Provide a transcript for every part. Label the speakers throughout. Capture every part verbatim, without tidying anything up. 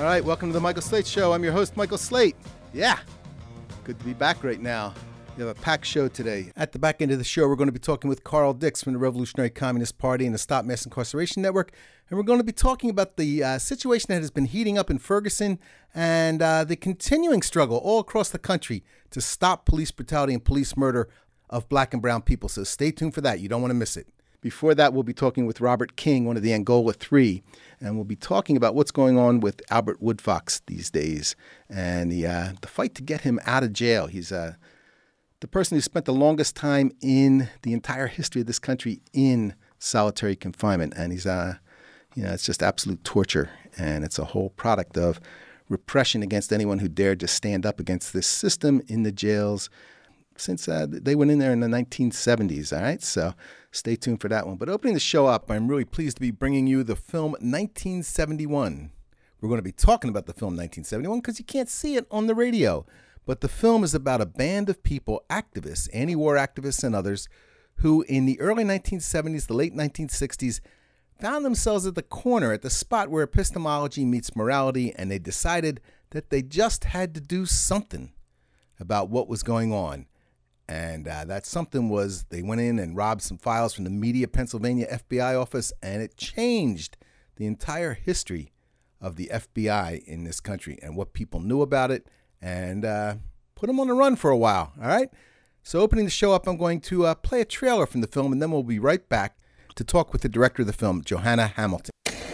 Speaker 1: right, welcome to the Michael Slate Show. I'm your host, Michael Slate. Yeah, good to be back right now. We have a packed show today. At the back end of the show, we're going to be talking with Carl Dix from the Revolutionary Communist Party and the Stop Mass Incarceration Network. And we're going to be talking about the uh, situation that has been heating up in Ferguson and uh, the continuing struggle all across the country to stop police brutality and police murder of black and brown people. So stay tuned for that. You don't want to miss it. Before that, we'll be talking with Robert King, one of the Angola Three, and we'll be talking about what's going on with Albert Woodfox these days and the uh, the fight to get him out of jail. He's uh, the person who spent the longest time in the entire history of this country in solitary confinement, and he's uh, you know, it's just absolute torture, and it's a whole product of repression against anyone who dared to stand up against this system in the jails since uh, they went in there in the nineteen seventies, all right? So stay tuned for that one. But opening the show up, I'm really pleased to be bringing you the film nineteen seventy-one. We're going to be talking about the film nineteen seventy-one because you can't see it on the radio. But the film is about a band of people, activists, anti-war activists and others, who in the early nineteen seventies, the late nineteen sixties, found themselves at the corner, at the spot where epistemology meets morality, and they decided that they just had to do something about what was going on. And uh, that something was they went in and robbed some files from the Media, Pennsylvania F B I office, and it changed the entire history of the F B I in this country and what people knew about it, and uh, put them on the run for a while, all right? So opening the show up, I'm going to uh, play a trailer from the film, and then we'll be right back to talk with the director of the film, Johanna Hamilton.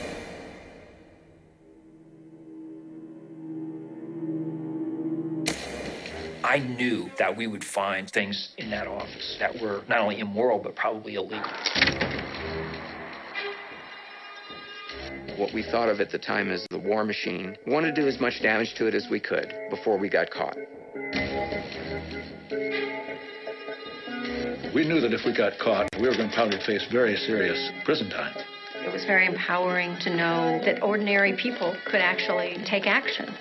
Speaker 2: I knew that we would find things in that office that were not only immoral, but probably illegal.
Speaker 3: What we thought of at the time as the war machine, we wanted to do as much damage to it as we could before we got caught.
Speaker 4: We knew that if we got caught, we were going to probably face very serious prison time.
Speaker 5: It was very empowering to know that ordinary people could actually take action.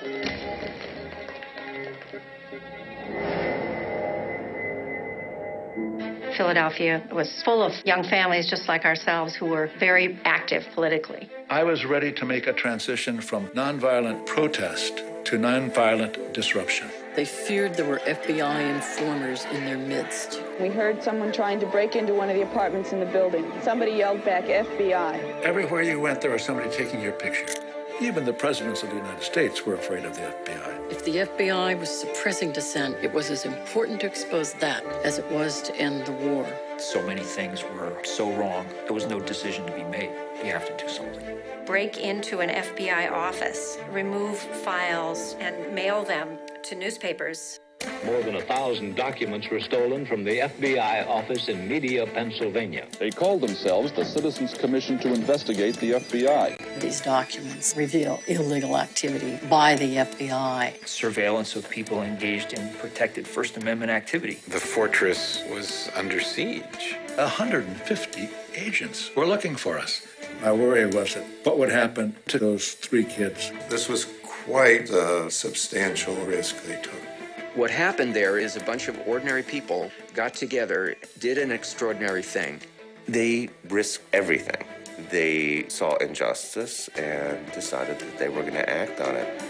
Speaker 5: Philadelphia was full of young families just like ourselves who were very active politically.
Speaker 4: I was ready to make a transition from nonviolent protest to nonviolent disruption.
Speaker 6: They feared there were F B I informers in their midst.
Speaker 7: We heard someone trying to break into one of the apartments in the building. Somebody yelled back, F B I.
Speaker 4: Everywhere you went, there was somebody taking your picture. Even the presidents of the United States were afraid of the F B I.
Speaker 6: If the F B I was suppressing dissent, it was as important to expose that as it was to end the war.
Speaker 2: So many things were so wrong, there was no decision to be made. You have to do something.
Speaker 5: Break into an F B I office, remove files, and mail them to newspapers.
Speaker 8: More than a thousand documents were stolen from the F B I office in Media, Pennsylvania.
Speaker 9: They called themselves the Citizens Commission to investigate the F B I.
Speaker 6: These documents reveal illegal activity by the F B I.
Speaker 2: Surveillance of people engaged in protected First Amendment activity.
Speaker 10: The fortress was under siege.
Speaker 4: one hundred fifty agents were looking for us. My worry was that what would happen to those three kids?
Speaker 10: This was quite a substantial risk they took.
Speaker 3: What happened there is a bunch of ordinary people got together, did an extraordinary thing.
Speaker 10: They risked everything. They saw injustice and decided that they were going to act on it.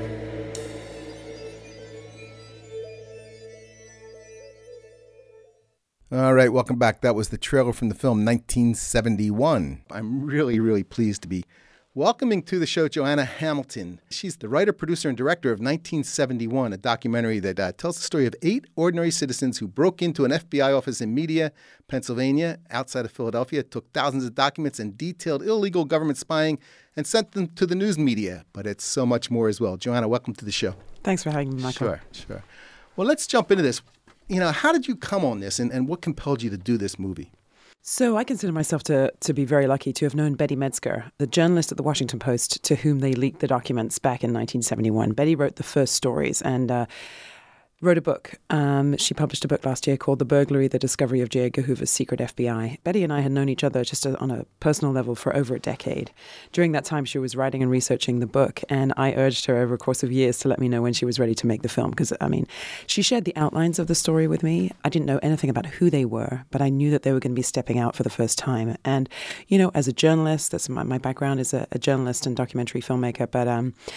Speaker 1: All right, welcome back. That was the trailer from the film nineteen seventy-one. I'm really, really pleased to be welcoming to the show Johanna Hamilton. She's the writer, producer, and director of nineteen seventy-one, a documentary that uh, tells the story of eight ordinary citizens who broke into an F B I office in Media, Pennsylvania, outside of Philadelphia, took thousands of documents and detailed illegal government spying and sent them to the news media. But it's so much more as well. Johanna, welcome to the show.
Speaker 11: Thanks for having me, Michael.
Speaker 1: Sure, sure. Well, let's jump into this. You know, how did you come on this, and, and what compelled you to do this movie?
Speaker 11: So I consider myself to to be very lucky to have known Betty Metzger, the journalist at the Washington Post, to whom they leaked the documents back in nineteen seventy-one. Betty wrote the first stories and uh, wrote a book. Um, she published a book last year called The Burglary, The Discovery of J. Edgar Hoover's Secret F B I. Betty and I had known each other just on a personal level for over a decade. During that time, she was writing and researching the book, and I urged her over a course of years to let me know when she was ready to make the film. Because, I mean, she shared the outlines of the story with me. I didn't know anything about who they were, but I knew that they were going to be stepping out for the first time. And, you know, as a journalist, that's my, my background is a, a journalist and documentary filmmaker, but um,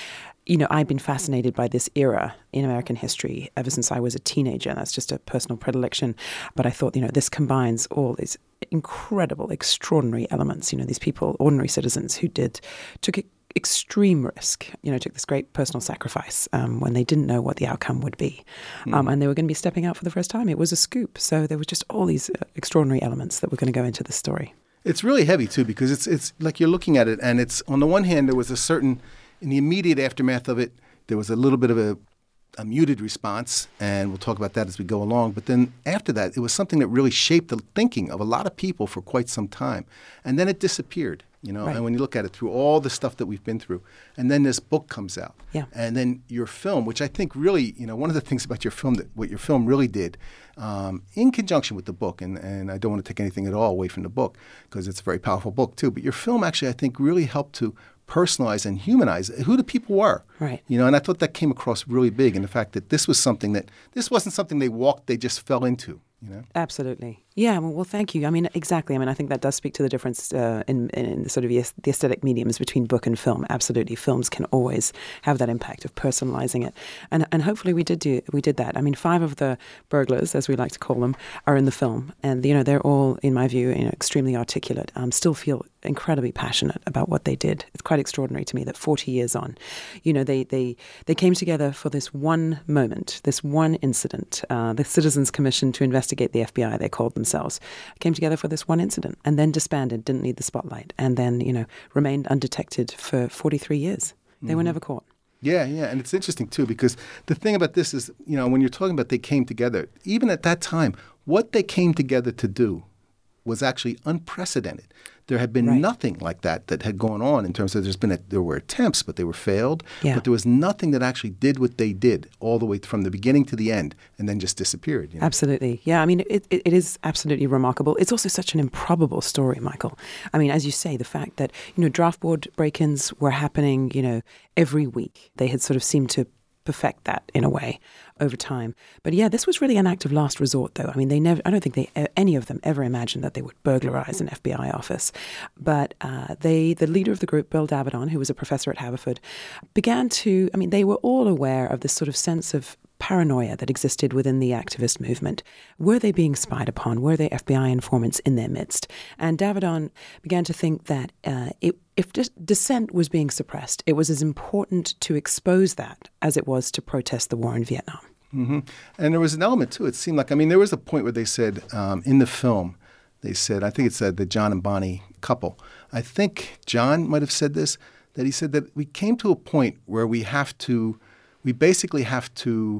Speaker 11: you know, I've been fascinated by this era in American history ever since I was a teenager. That's just a personal predilection. But I thought, you know, this combines all these incredible, extraordinary elements. You know, these people, ordinary citizens who did, took extreme risk, you know, took this great personal sacrifice um, when they didn't know what the outcome would be. Mm. Um, and they were going to be stepping out for the first time. It was a scoop. So there was just all these uh, extraordinary elements that were going to go into the story.
Speaker 1: It's really heavy, too, because it's it's like you're looking at it, and it's, on the one hand, there was a certain, in the immediate aftermath of it, there was a little bit of a, a muted response, and we'll talk about that as we go along. But then after that, it was something that really shaped the thinking of a lot of people for quite some time. And then it disappeared, you know, right. And when you look at it through all the stuff that we've been through, and then this book comes out.
Speaker 11: Yeah.
Speaker 1: And then your film, which I think really, you know, one of the things about your film, that what your film really did, um, in conjunction with the book, and, and I don't want to take anything at all away from the book, because it's a very powerful book too, but your film actually, I think, really helped to personalize and humanize who the people were.
Speaker 11: Right.
Speaker 1: You know, and I thought that came across really big in the fact that this was something that, this wasn't something they walked, they just fell into, you know?
Speaker 11: Absolutely. Yeah, well, well, thank you. I mean, exactly. I mean, I think that does speak to the difference uh, in, in the sort of the aesthetic mediums between book and film. Absolutely. Films can always have that impact of personalizing it. And and hopefully we did do we did that. I mean, five of the burglars, as we like to call them, are in the film. And, you know, they're all, in my view, you know, extremely articulate, um, still feel incredibly passionate about what they did. It's quite extraordinary to me that forty years on, you know, they they, they came together for this one moment, this one incident. Uh, the Citizens Commission to investigate the F B I, they called themselves, came together for this one incident and then disbanded, didn't need the spotlight, and then, you know, remained undetected for forty-three years. They mm-hmm. were never caught.
Speaker 1: Yeah, yeah. And it's interesting, too, because the thing about this is, you know, when you're talking about they came together, even at that time, what they came together to do was actually unprecedented. There had been right. nothing like that that had gone on in terms of there's been a, there were attempts, but they were failed.
Speaker 11: Yeah.
Speaker 1: But there was nothing that actually did what they did all the way from the beginning to the end and then just disappeared. You know?
Speaker 11: Absolutely. Yeah, I mean, it, it, it is absolutely remarkable. It's also such an improbable story, Michael. I mean, as you say, the fact that, you know, draft board break-ins were happening, you know, every week. They had sort of seemed to perfect that in a way over time. But yeah, this was really an act of last resort, though. I mean, they never, I don't think they, any of them ever imagined that they would burglarize an F B I office. But uh, they, the leader of the group, Bill Davidon, who was a professor at Haverford, began to, I mean, they were all aware of this sort of sense of paranoia that existed within the activist movement. Were they being spied upon? Were they F B I informants in their midst? And Davidon began to think that uh, it, if dis- dissent was being suppressed, it was as important to expose that as it was to protest the war in Vietnam.
Speaker 1: Mm-hmm. And there was an element, too. It seemed like, I mean, there was a point where they said um, in the film, they said, I think it said the John and Bonnie couple. I think John might have said this, that he said that we came to a point where we have to, we basically have to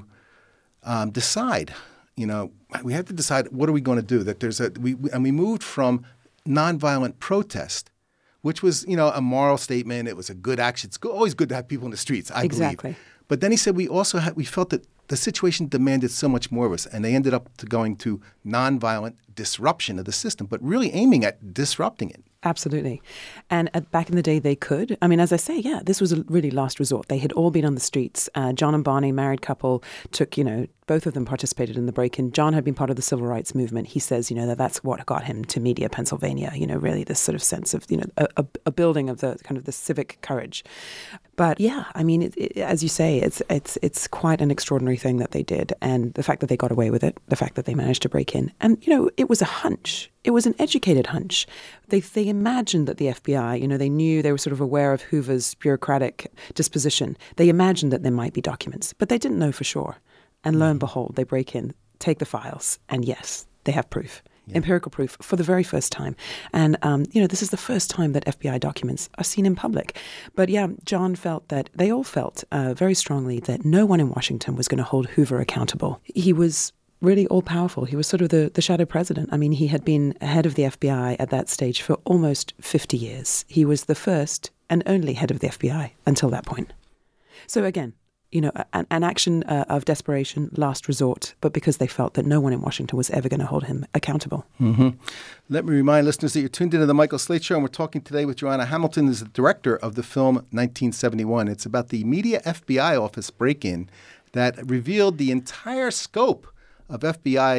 Speaker 1: um, decide, you know, we have to decide what are we going to do. That there's a, we, we and we moved from nonviolent protest, which was, you know, a moral statement. It was a good action. It's always good to have people in the streets, I
Speaker 11: exactly.
Speaker 1: believe. But then he said we also had, we felt that the situation demanded so much more of us, and they ended up to going to nonviolent disruption of the system, but really aiming at disrupting it.
Speaker 11: Absolutely. And at, back in the day, they could. I mean, as I say, yeah, this was a really last resort. They had all been on the streets. Uh, John and Bonnie, married couple, took, you know, both of them participated in the break-in. John had been part of the civil rights movement. He says, you know, that that's what got him to Media, Pennsylvania, you know, really this sort of sense of, you know, a, a, a building of the kind of the civic courage. But yeah, I mean, it, it, as you say, it's it's it's quite an extraordinary thing that they did. And the fact that they got away with it, the fact that they managed to break in. And, you know, it was a hunch. It was an educated hunch. They they imagined that the F B I, you know, they knew, they were sort of aware of Hoover's bureaucratic disposition. They imagined that there might be documents, but they didn't know for sure. And lo and behold, they break in, take the files, and yes, they have proof. Yeah. Empirical proof for the very first time. And, um, you know, this is the first time that F B I documents are seen in public. But yeah, John felt that, they all felt uh, very strongly that no one in Washington was going to hold Hoover accountable. He was really all-powerful. He was sort of the, the shadow president. I mean, he had been head of the F B I at that stage for almost fifty years. He was the first and only head of the F B I until that point. So again, you know, an, an action uh, of desperation, last resort, but because they felt that no one in Washington was ever going to hold him accountable.
Speaker 1: Mm-hmm. Let me remind listeners that you're tuned into the Michael Slate Show, and we're talking today with Joanna Hamilton, who's the director of the film nineteen seventy-one. It's about the Media F B I office break-in that revealed the entire scope of F B I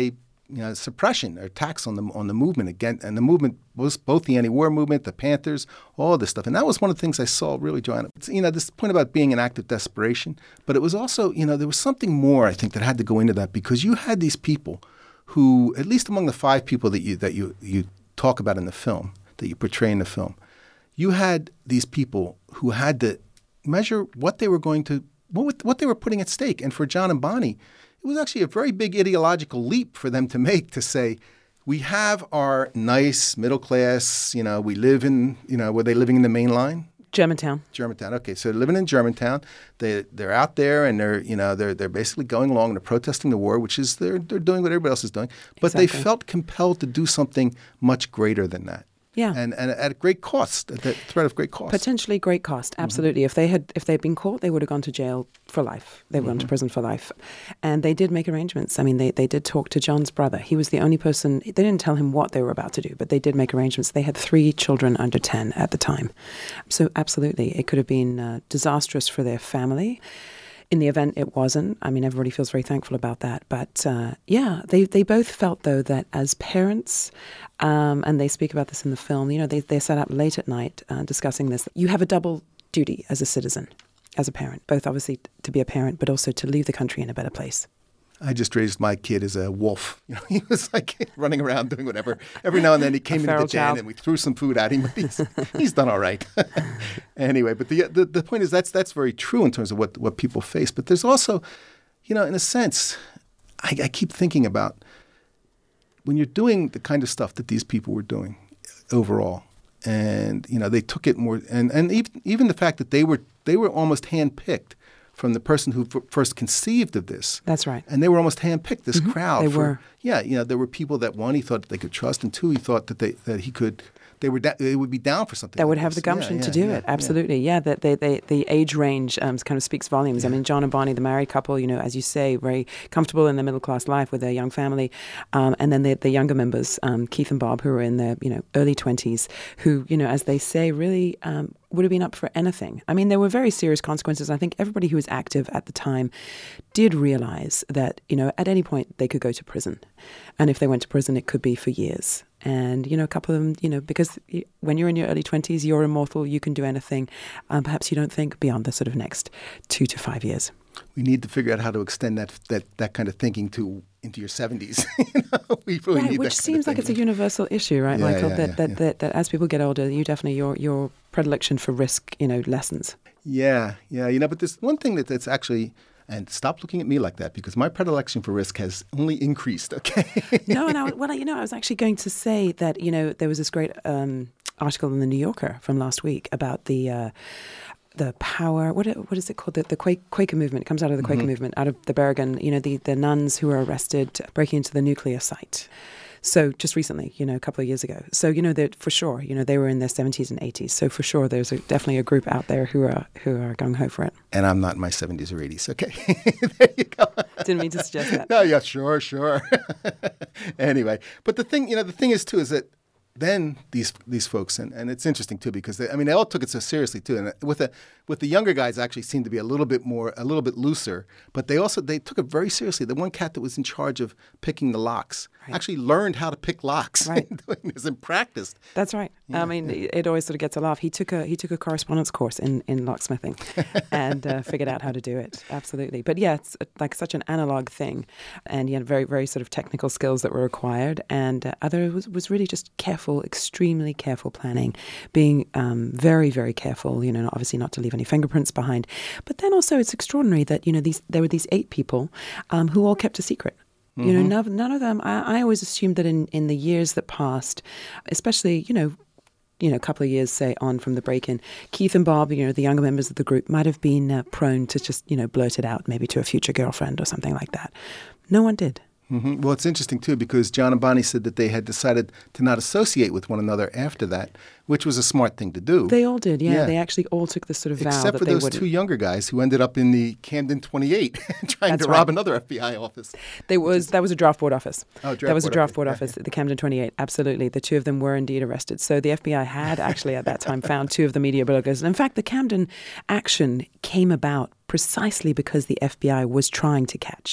Speaker 1: you know, suppression or attacks on the on the movement again, and the movement was both the anti-war movement, the Panthers, all this stuff, and that was one of the things I saw really, Joanna. It's, you know, this point about being an act of desperation, but it was also, you know, there was something more I think that had to go into that, because you had these people who, at least among the five people that you that you you talk about in the film, that you portray in the film, you had these people who had to measure what they were going to, what what they were putting at stake, and for John and Bonnie, it was actually a very big ideological leap for them to make, to say, we have our nice middle class, you know, we live in, you know, were they living in the main line?
Speaker 11: Germantown.
Speaker 1: Germantown. Okay, so they're living in Germantown. They they're out there and they're, you know, they're they're basically going along and they're protesting the war, which is they're they're doing what everybody else is doing. But
Speaker 11: Exactly.
Speaker 1: they felt compelled to do something much greater than that.
Speaker 11: Yeah.
Speaker 1: And and at great cost, at the threat of great cost.
Speaker 11: Potentially great cost, absolutely. Mm-hmm. If they had if they'd been caught, they would have gone to jail for life. They would have mm-hmm. gone to prison for life. And they did make arrangements. I mean, they, they did talk to John's brother. He was the only person, they didn't tell him what they were about to do, but they did make arrangements. They had three children under ten at the time. So absolutely, it could have been uh, disastrous for their family. In the event, it wasn't. I mean, everybody feels very thankful about that. But uh, yeah, they, they both felt, though, that as parents, um, and they speak about this in the film, you know, they, they sat up late at night uh, discussing this. You have a double duty as a citizen, as a parent, both obviously to be a parent, but also to leave the country in a better place.
Speaker 1: I just raised my kid as a wolf. You know, he was like running around doing whatever. Every now and then he came into the den child. and we threw some food at him, but he's, he's done all right. Anyway, but the, the the point is that's that's very true in terms of what, what people face. But there's also, you know, in a sense, I, I keep thinking about when you're doing the kind of stuff that these people were doing overall, and you know they took it more, and, and even even the fact that they were they were almost handpicked from the person who f- first conceived of this.
Speaker 11: That's right.
Speaker 1: And they were almost handpicked, this
Speaker 11: mm-hmm.
Speaker 1: crowd.
Speaker 11: They
Speaker 1: for,
Speaker 11: were.
Speaker 1: Yeah, you know, there were people that, one, he thought that they could trust, and two, he thought that they that he could, they were da- they would be down for something.
Speaker 11: That
Speaker 1: like
Speaker 11: would have
Speaker 1: this.
Speaker 11: the gumption
Speaker 1: yeah,
Speaker 11: to
Speaker 1: yeah,
Speaker 11: do
Speaker 1: yeah,
Speaker 11: it. Absolutely. Yeah, yeah that they, they, the age range um, kind of speaks volumes. Yeah. I mean, John and Bonnie, the married couple, you know, as you say, very comfortable in their middle-class life with their young family. Um, and then the, the younger members, um, Keith and Bob, who are in their, you know, early twenties, who, you know, as they say, really um, would have been up for anything. I mean, there were very serious consequences. I think everybody who was active at the time did realize that, you know, at any point they could go to prison. And if they went to prison, it could be for years. And, you know, a couple of them, you know, because when you're in your early twenties, you're immortal, you can do anything. Um, perhaps you don't think beyond the sort of next two to five years.
Speaker 1: We need to figure out how to extend that that, that kind of thinking to into your seventies. you know, we really
Speaker 11: right,
Speaker 1: need
Speaker 11: which
Speaker 1: that
Speaker 11: seems
Speaker 1: kind
Speaker 11: like
Speaker 1: of
Speaker 11: it's a universal issue, right,
Speaker 1: yeah,
Speaker 11: Michael?
Speaker 1: yeah,
Speaker 11: that,
Speaker 1: yeah,
Speaker 11: that,
Speaker 1: yeah.
Speaker 11: that that as people get older, you definitely your your predilection for risk, you know, lessens.
Speaker 1: Yeah, yeah, you know, but there's one thing that, that's actually. And stop looking at me like that, because my predilection for risk has only increased, okay?
Speaker 11: no, and I, well, you know, I was actually going to say that, you know, there was this great um, article in the New Yorker from last week about the uh, the power, what what is it called? The, the Quaker, Quaker movement. It comes out of the Quaker mm-hmm. movement, out of the Bergen, you know, the, the nuns who were arrested breaking into the nuclear site. So just recently, you know, a couple of years ago. So, you know, that for sure, you know, they were in their seventies and eighties. So for sure, there's a, definitely a group out there who are who are gung-ho for it.
Speaker 1: And I'm not in my seventies or eighties. Okay. There you go.
Speaker 11: Didn't mean to suggest that.
Speaker 1: No, yeah, sure, sure. Anyway, but the thing, you know, the thing is, too, is that then these these folks, and, and it's interesting, too, because, they, I mean, they all took it so seriously, too. And with the, with the younger guys actually seemed to be a little bit more, a little bit looser. But they also, they took it very seriously. The one cat that was in charge of picking the locks right. actually learned how to pick locks
Speaker 11: right.
Speaker 1: doing this and practiced.
Speaker 11: That's right. Yeah, I mean, yeah. it always sort of gets a laugh. He took a he took a correspondence course in, in locksmithing and uh, figured out how to do it. Absolutely. But yeah, it's like such an analog thing. And yeah, very, very sort of technical skills that were required. And uh, other was, was really just careful, extremely careful planning, being um, very, very careful, you know, obviously not to leave any fingerprints behind. But then also it's extraordinary that, you know, these there were these eight people um, who all kept a secret. You know, none, none of them, I, I always assumed that in, in the years that passed, especially, you know, you know, a couple of years, say, on from the break-in, Keith and Bob, you know, the younger members of the group might have been uh, prone to just, you know, blurt it out maybe to a future girlfriend or something like that. No one did.
Speaker 1: Mm-hmm. Well, it's interesting, too, because John and Bonnie said that they had decided to not associate with one another after that, which was a smart thing to do.
Speaker 11: They all did, yeah. yeah. They actually all took this sort of vow
Speaker 1: Except
Speaker 11: that
Speaker 1: for
Speaker 11: they
Speaker 1: those
Speaker 11: wouldn't.
Speaker 1: two younger guys who ended up in the Camden twenty-eight trying
Speaker 11: That's
Speaker 1: to
Speaker 11: right.
Speaker 1: rob another F B I office.
Speaker 11: There was That was a draft board office.
Speaker 1: Oh, draft
Speaker 11: That was
Speaker 1: board
Speaker 11: a draft
Speaker 1: office.
Speaker 11: board
Speaker 1: Yeah,
Speaker 11: office
Speaker 1: yeah.
Speaker 11: at the Camden twenty-eight, absolutely. The two of them were indeed arrested. So the F B I had actually at that time found two of the media bloggers. And in fact, the Camden action came about precisely because the F B I was trying to catch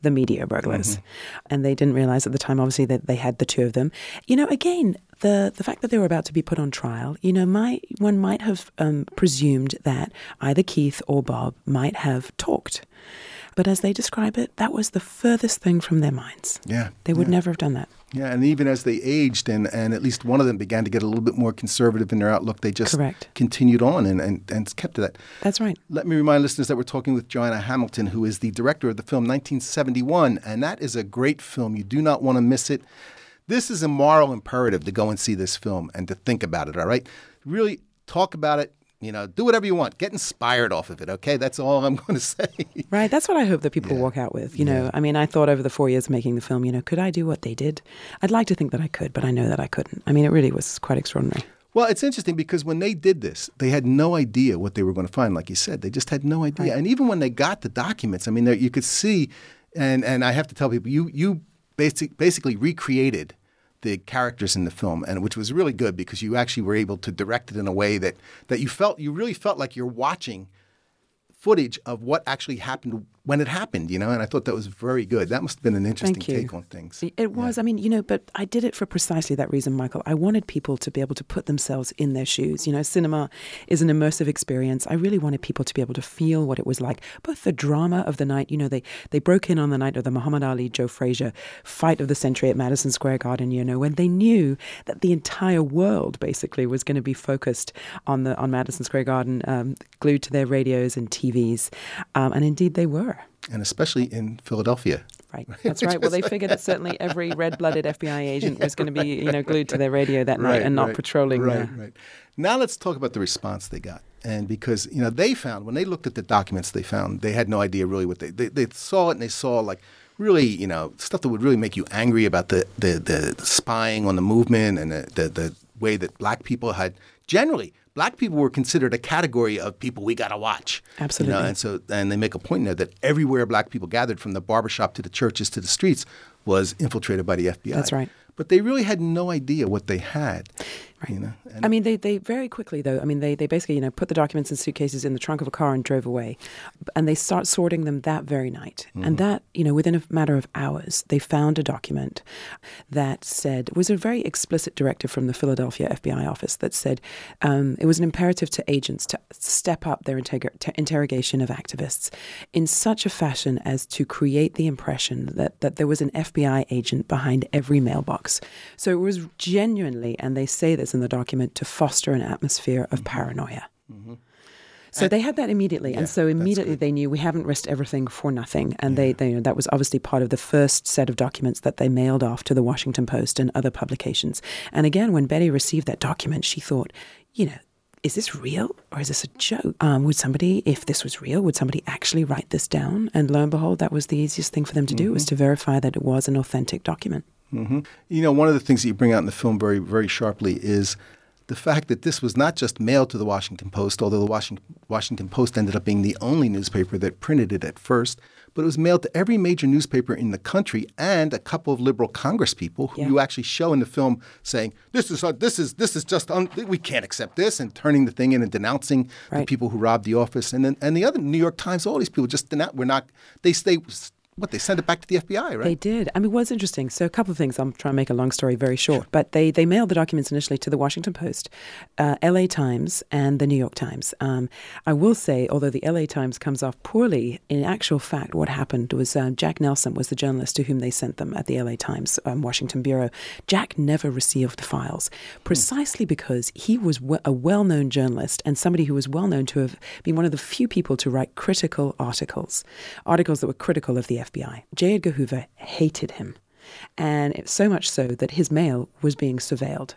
Speaker 11: the media burglars.
Speaker 1: Mm-hmm.
Speaker 11: And they didn't realize at the time, obviously, that they had the two of them. You know, again, the the fact that they were about to be put on trial, you know, might, one might have um, presumed that either Keith or Bob might have talked. But as they describe it, that was the furthest thing from their minds.
Speaker 1: Yeah.
Speaker 11: They would
Speaker 1: yeah.
Speaker 11: never have done that.
Speaker 1: Yeah, and even as they aged and, and at least one of them began to get a little bit more conservative in their outlook, they just
Speaker 11: Correct.
Speaker 1: continued on and, and, and kept to that.
Speaker 11: That's right.
Speaker 1: Let me remind listeners that we're talking with Joanna Hamilton, who is the director of the film nineteen seventy-one, and that is a great film. You do not want to miss it. This is a moral imperative to go and see this film and to think about it, all right? Really talk about it. You know, do whatever you want. Get inspired off of it, okay? That's all I'm going to say.
Speaker 11: Right. That's what I hope that people
Speaker 1: Yeah.
Speaker 11: walk out with. You know,
Speaker 1: Yeah.
Speaker 11: I mean, I thought over the four years making the film, you know, could I do what they did? I'd like to think that I could, but I know that I couldn't. I mean, it really was quite extraordinary.
Speaker 1: Well, it's interesting because when they did this, they had no idea what they were going to find, like you said. They just had no idea.
Speaker 11: Right.
Speaker 1: And even when they got the documents, I mean, there, you could see, and, and I have to tell people, you, you basic, basically recreated the characters in the film, and which was really good because you actually were able to direct it in a way that, that you felt, you really felt like you're watching footage of what actually happened when it happened, you know, and I thought that was very good. That must have been an interesting
Speaker 11: Thank you.
Speaker 1: take on things.
Speaker 11: It was. I mean, you know, but I did it for precisely that reason, Michael. I wanted people to be able to put themselves in their shoes. You know, cinema is an immersive experience. I really wanted people to be able to feel what it was like, both the drama of the night. You know, they, they broke in on the night of the Muhammad Ali, Joe Frazier fight of the century at Madison Square Garden, you know, when they knew that the entire world basically was going to be focused on the on Madison Square Garden, um, glued to their radios and T Vs. Um, and indeed they were.
Speaker 1: And especially in Philadelphia.
Speaker 11: Right, that's right. Well, they figured that certainly every red-blooded F B I agent was going to be, you know, glued to their radio that night
Speaker 1: Right,
Speaker 11: and not
Speaker 1: right,
Speaker 11: patrolling.
Speaker 1: Right,
Speaker 11: uh,
Speaker 1: right. Now let's talk about the response they got. And because, you know, they found, when they looked at the documents they found, they had no idea really what they, they, they saw it and they saw like really, you know, stuff that would really make you angry about the, the, the, the spying on the movement and the, the, the way that black people had generally, black people were considered a category of people we got to watch.
Speaker 11: Absolutely.
Speaker 1: You know? And so, and they make a point in there that everywhere black people gathered, from the barbershop to the churches to the streets, was infiltrated by the F B I.
Speaker 11: That's right.
Speaker 1: But they really had no idea what they had. Right. You know? And
Speaker 11: I mean, they, they very quickly, though, I mean, they, they basically, you know, put the documents and suitcases in the trunk of a car and drove away. And they start sorting them that very night. Mm-hmm. And that, you know, within a matter of hours, they found a document that said, was a very explicit directive from the Philadelphia F B I office that said um, it was an imperative to agents to step up their interg- t- interrogation of activists in such a fashion as to create the impression that, that there was an F B I agent behind every mailbox. So it was genuinely, and they say this in the document, to foster an atmosphere of paranoia.
Speaker 1: Mm-hmm.
Speaker 11: So they had that immediately.
Speaker 1: Yeah,
Speaker 11: and so immediately they knew we haven't risked everything for nothing. And
Speaker 1: Yeah.
Speaker 11: they, they, you know, that was obviously part of the first set of documents that they mailed off to the Washington Post and other publications. And again, when Betty received that document, she thought, you know, is this real or is this a joke? Um, would somebody, if this was real, would somebody actually write this down? And lo and behold, that was the easiest thing for them to do,
Speaker 1: Mm-hmm.
Speaker 11: was to verify that it was an authentic document.
Speaker 1: Mm-hmm. You know, one of the things that you bring out in the film very, very sharply is the fact that this was not just mailed to the Washington Post, although the Washington, Washington Post ended up being the only newspaper that printed it at first, but it was mailed to every major newspaper in the country and a couple of liberal congresspeople who
Speaker 11: Yeah.
Speaker 1: you actually show in the film saying, this is uh, this is this is just un- we can't accept this, and turning the thing in and denouncing the
Speaker 11: Right.
Speaker 1: people who robbed the office, and then and the other New York Times, all these people just denounce. We're not. They stay. What, they sent it back to the F B I, right?
Speaker 11: They did. I mean, what's interesting, so a couple of things. I'm trying to make a long story very short. But they, they mailed the documents initially to the Washington Post, uh, L A Times, and the New York Times. Um, I will say, although the L A Times comes off poorly, in actual fact, what happened was uh, Jack Nelson was the journalist to whom they sent them at the L A Times um, Washington Bureau. Jack never received the files, precisely because he was w- a well-known journalist and somebody who was well-known to have been one of the few people to write critical articles, articles that were critical of the F B I. J. Edgar Hoover hated him, and it, so much so that his mail was being surveilled.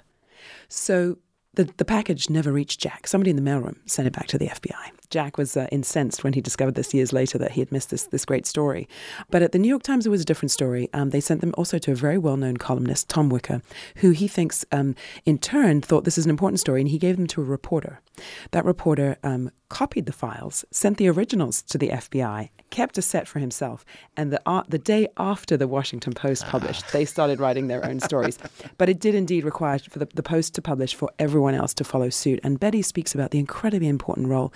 Speaker 11: So the, the package never reached Jack. Somebody in the mailroom sent it back to the F B I. Jack was uh, incensed when he discovered this years later that he had missed this this great story. But at the New York Times, it was a different story. Um, they sent them also to a very well-known columnist, Tom Wicker, who he thinks um, in turn thought this is an important story, and he gave them to a reporter. That reporter um, copied the files, sent the originals to the F B I, kept a set for himself, and the uh, the day after the Washington Post published, they started writing their own stories. But it did indeed require for the, the Post to publish for everyone else to follow suit. And Betty speaks about the incredibly important role of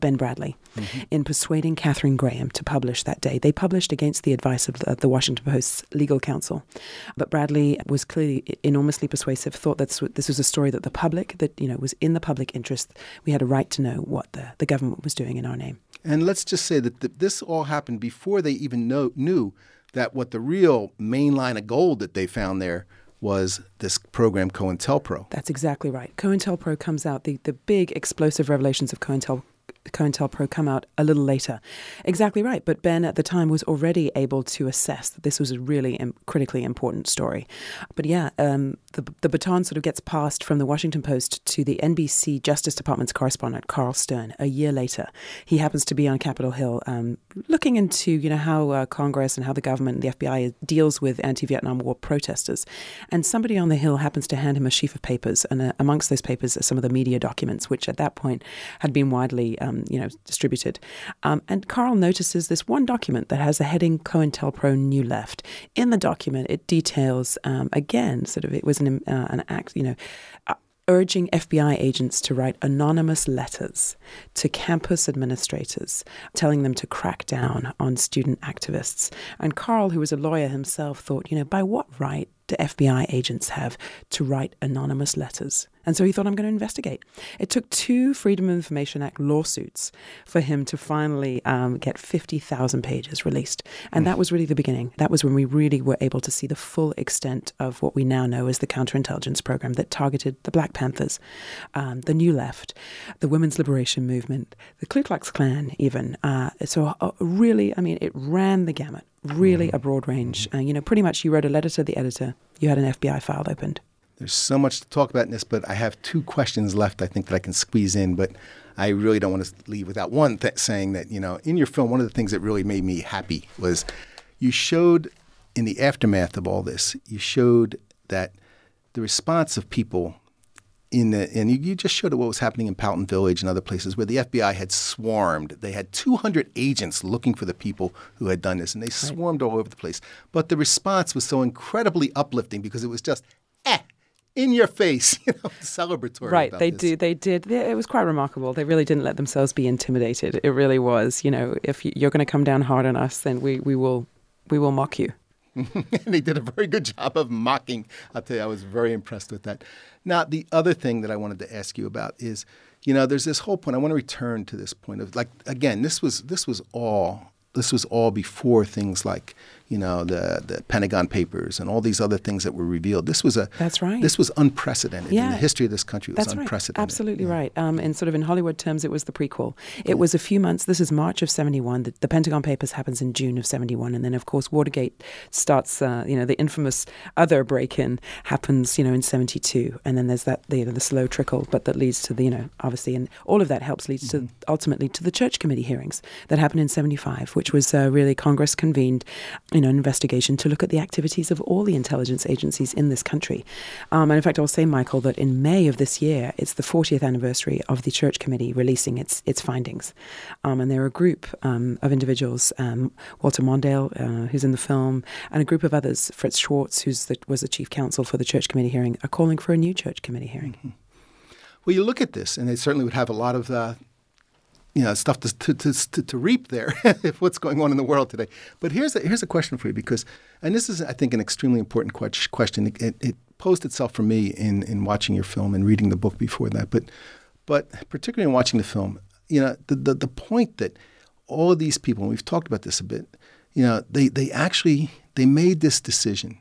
Speaker 11: Ben Bradley, mm-hmm. in persuading Katharine Graham to publish that day. They published against the advice of the, of the Washington Post's legal counsel. But Bradley was clearly enormously persuasive, thought that this was a story that the public, that, you know, was in the public interest. We had a right to know what the, the government was doing in our name.
Speaker 1: And let's just say that the, this all happened before they even know, knew that what the real main line of gold that they found there was this program COINTELPRO.
Speaker 11: That's exactly right. COINTELPRO comes out, the, the big explosive revelations of COINTELPRO COINTELPRO come out a little later. Exactly right. But Ben at the time was already able to assess that this was a really im- critically important story. But yeah, um, the, the baton sort of gets passed from the Washington Post to the N B C Justice Department's correspondent, Carl Stern, a year later. He happens to be on Capitol Hill um, looking into, you know, how uh, Congress and how the government and the F B I deals with anti-Vietnam War protesters. And somebody on the Hill happens to hand him a sheaf of papers. And uh, amongst those papers are some of the media documents, which at that point had been widely um, you know, distributed. Um, and Carl notices this one document that has the heading COINTELPRO New Left. In the document, it details, um, again, sort of, it was an, uh, an act, you know, uh, urging F B I agents to write anonymous letters to campus administrators, telling them to crack down on student activists. And Carl, who was a lawyer himself, thought, you know, by what right do F B I agents have to write anonymous letters? And so he thought, I'm going to investigate. It took two Freedom of Information Act lawsuits for him to finally um, get fifty thousand pages released. And mm. that was really the beginning. That was when we really were able to see the full extent of what we now know as the counterintelligence program that targeted the Black Panthers, um, the New Left, the Women's Liberation Movement, the Ku Klux Klan even. Uh, so uh, really, I mean, it ran the gamut. Really a broad range. Uh, you know, pretty much you wrote a letter to the editor, you had an F B I file opened.
Speaker 1: There's so much to talk about in this, but I have two questions left I think that I can squeeze in, but I really don't want to leave without one th- saying that, you know, in your film, one of the things that really made me happy was you showed in the aftermath of all this, you showed that the response of people in the, and you, you just showed what was happening in Powelton Village and other places where the F B I had swarmed. They had two hundred agents looking for the people who had done this, and they swarmed all over the place. But the response was so incredibly uplifting because it was just, eh, in your face, you know, celebratory.
Speaker 11: Right,
Speaker 1: about
Speaker 11: they
Speaker 1: this.
Speaker 11: do. They did. It was quite remarkable. They really didn't let themselves be intimidated. It really was. You know, if you're going to come down hard on us, then we, we will we will mock you.
Speaker 1: And they did a very good job of mocking. I'll tell you, I was very impressed with that. Now, the other thing that I wanted to ask you about is, you know, there's this whole point. I want to return to this point of, like, again, this was this was all this was all before things like, you know, the the Pentagon Papers and all these other things that were revealed. This was a
Speaker 11: that's right.
Speaker 1: This was unprecedented
Speaker 11: yeah.
Speaker 1: in the history of this country. It was
Speaker 11: that's
Speaker 1: unprecedented.
Speaker 11: Right. Absolutely
Speaker 1: yeah.
Speaker 11: right. Um, and sort of in Hollywood terms, it was the prequel. It yeah. was a few months. This is March of seventy-one. The, the Pentagon Papers happens in June of seventy-one, and then of course Watergate starts. Uh, you know, the infamous other break-in happens. You know, in seventy-two, and then there's that the, you know, the slow trickle, but that leads to the you know obviously, and all of that helps leads mm-hmm. to ultimately to the Church Committee hearings that happened in seventy-five, which was uh, really Congress convened, you know, an investigation to look at the activities of all the intelligence agencies in this country. Um, and in fact, I'll say, Michael, that in May of this year, it's the fortieth anniversary of the Church Committee releasing its its findings. Um, and there are a group um, of individuals, um, Walter Mondale, uh, who's in the film, and a group of others, Fritz Schwartz, who was the chief counsel for the Church Committee hearing, are calling for a new Church Committee hearing.
Speaker 1: Mm-hmm. Well, you look at this, and they certainly would have a lot of uh, you know, stuff to, to, to, to reap there if what's going on in the world today. But here's a, here's a question for you because, and this is, I think, an extremely important question. It, it posed itself for me in, in watching your film and reading the book before that. But but particularly in watching the film, you know, the, the, the point that all of these people, and we've talked about this a bit, you know, they, they actually, they made this decision.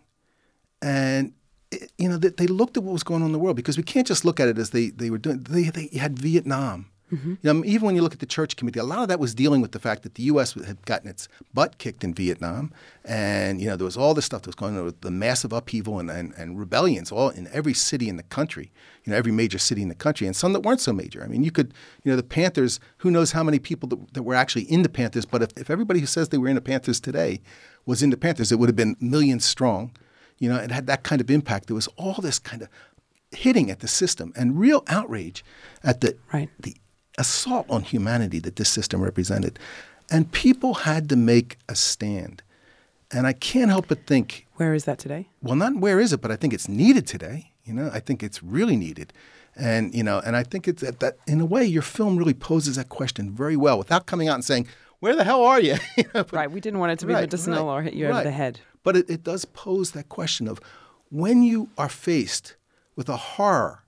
Speaker 1: And you know, they, they looked at what was going on in the world because we can't just look at it as they, they were doing. They, they had Vietnam. Mm-hmm. You know, even when you look at the Church Committee, a lot of that was dealing with the fact that the U S had gotten its butt kicked in Vietnam. And, you know, there was all this stuff that was going on with the massive upheaval and, and, and rebellions all in every city in the country, you know, every major city in the country, and some that weren't so major. I mean, you could, you know, the Panthers, who knows how many people that, that were actually in the Panthers, but if, if everybody who says they were in the Panthers today was in the Panthers, it would have been millions strong. You know, it had that kind of impact. There was all this kind of hitting at the system and real outrage at the
Speaker 11: right.
Speaker 1: the assault on humanity that this system represented. And people had to make a stand. And I can't help but think...
Speaker 11: Where is that today?
Speaker 1: Well, not where is it, but I think it's needed today. You know, I think it's really needed. And, you know, and I think it's that, that in a way, your film really poses that question very well without coming out and saying, where the hell are you? you know, but,
Speaker 11: right. We didn't want it to be
Speaker 1: right,
Speaker 11: medicinal
Speaker 1: right,
Speaker 11: or hit you
Speaker 1: right.
Speaker 11: over the head.
Speaker 1: But it, it does pose that question of when you are faced with a horror,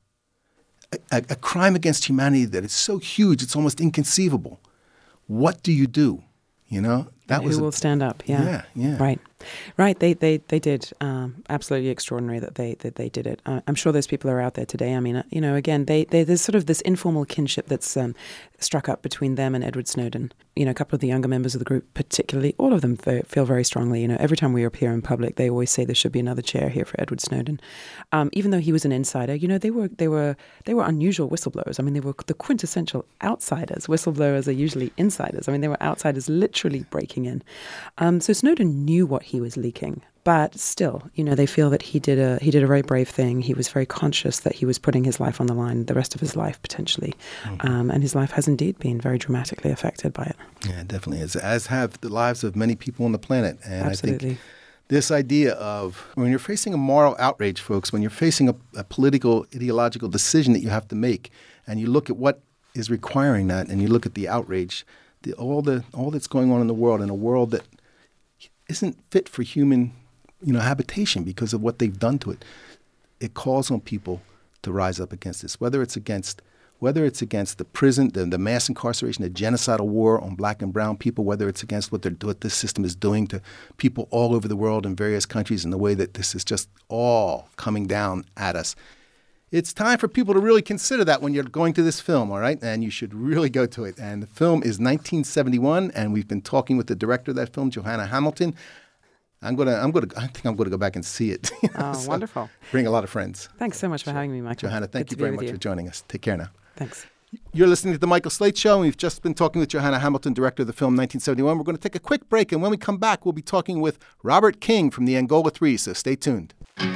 Speaker 1: a, a crime against humanity that is so huge, it's almost inconceivable. What do you do? You know,
Speaker 11: that and was who a, will stand up. Yeah,
Speaker 1: yeah, yeah.
Speaker 11: Right, right. They they they did um, absolutely extraordinary that they that they did it. Uh, I'm sure those people are out there today. I mean, uh, you know, again, they, they there's sort of this informal kinship that's um, struck up between them and Edward Snowden. You know, a couple of the younger members of the group, particularly, all of them f- feel very strongly. You know, every time we appear in public, they always say there should be another chair here for Edward Snowden, um, even though he was an insider. You know, they were they were they were unusual whistleblowers. I mean, they were the quintessential outsiders. Whistleblowers are usually insiders. I mean, they were outsiders literally breaking in. Um, so Snowden knew what he was leaking. But still, you know, they feel that he did a he did a very brave thing. He was very conscious that he was putting his life on the line, the rest of his life potentially, mm-hmm. um, and his life has indeed been very dramatically affected by it.
Speaker 1: Yeah, it definitely is, as have the lives of many people on the planet. And
Speaker 11: Absolutely.
Speaker 1: I think this idea of when you're facing a moral outrage, folks, when you're facing a, a political, ideological decision that you have to make, and you look at what is requiring that, and you look at the outrage, the, all the all that's going on in the world, in a world that isn't fit for human you know, habitation because of what they've done to it. It calls on people to rise up against this, whether it's against whether it's against the prison, the, the mass incarceration, the genocidal war on black and brown people, whether it's against what they're what this system is doing to people all over the world in various countries, and the way that this is just all coming down at us. It's time for people to really consider that when you're going to this film, all right? And you should really go to it. And the film is nineteen seventy-one, and we've been talking with the director of that film, Joanna Hamilton. I'm gonna, I'm gonna, I think I'm gonna go back and see it.
Speaker 11: Oh,
Speaker 1: so
Speaker 11: wonderful!
Speaker 1: Bring a lot of friends.
Speaker 11: Thanks so much for
Speaker 1: so,
Speaker 11: having me, Michael.
Speaker 1: Johanna, thank
Speaker 11: Good
Speaker 1: you very much
Speaker 11: you.
Speaker 1: for joining us. Take care now.
Speaker 11: Thanks.
Speaker 1: You're listening to the Michael Slate Show, and we've just been talking with Joanna Hamilton, director of the film nineteen seventy-one. We're going to take a quick break, and when we come back, we'll be talking with Robert King from the Angola Three. So stay tuned.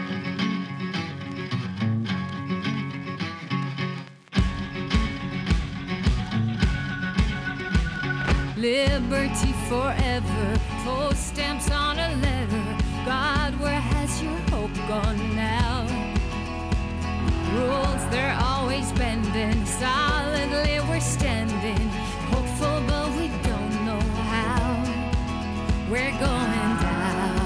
Speaker 12: Liberty forever, post stamps on a letter. God, where has your hope gone now? Rules, they're always bending, solidly we're standing. Hopeful, but we don't know how. We're going down.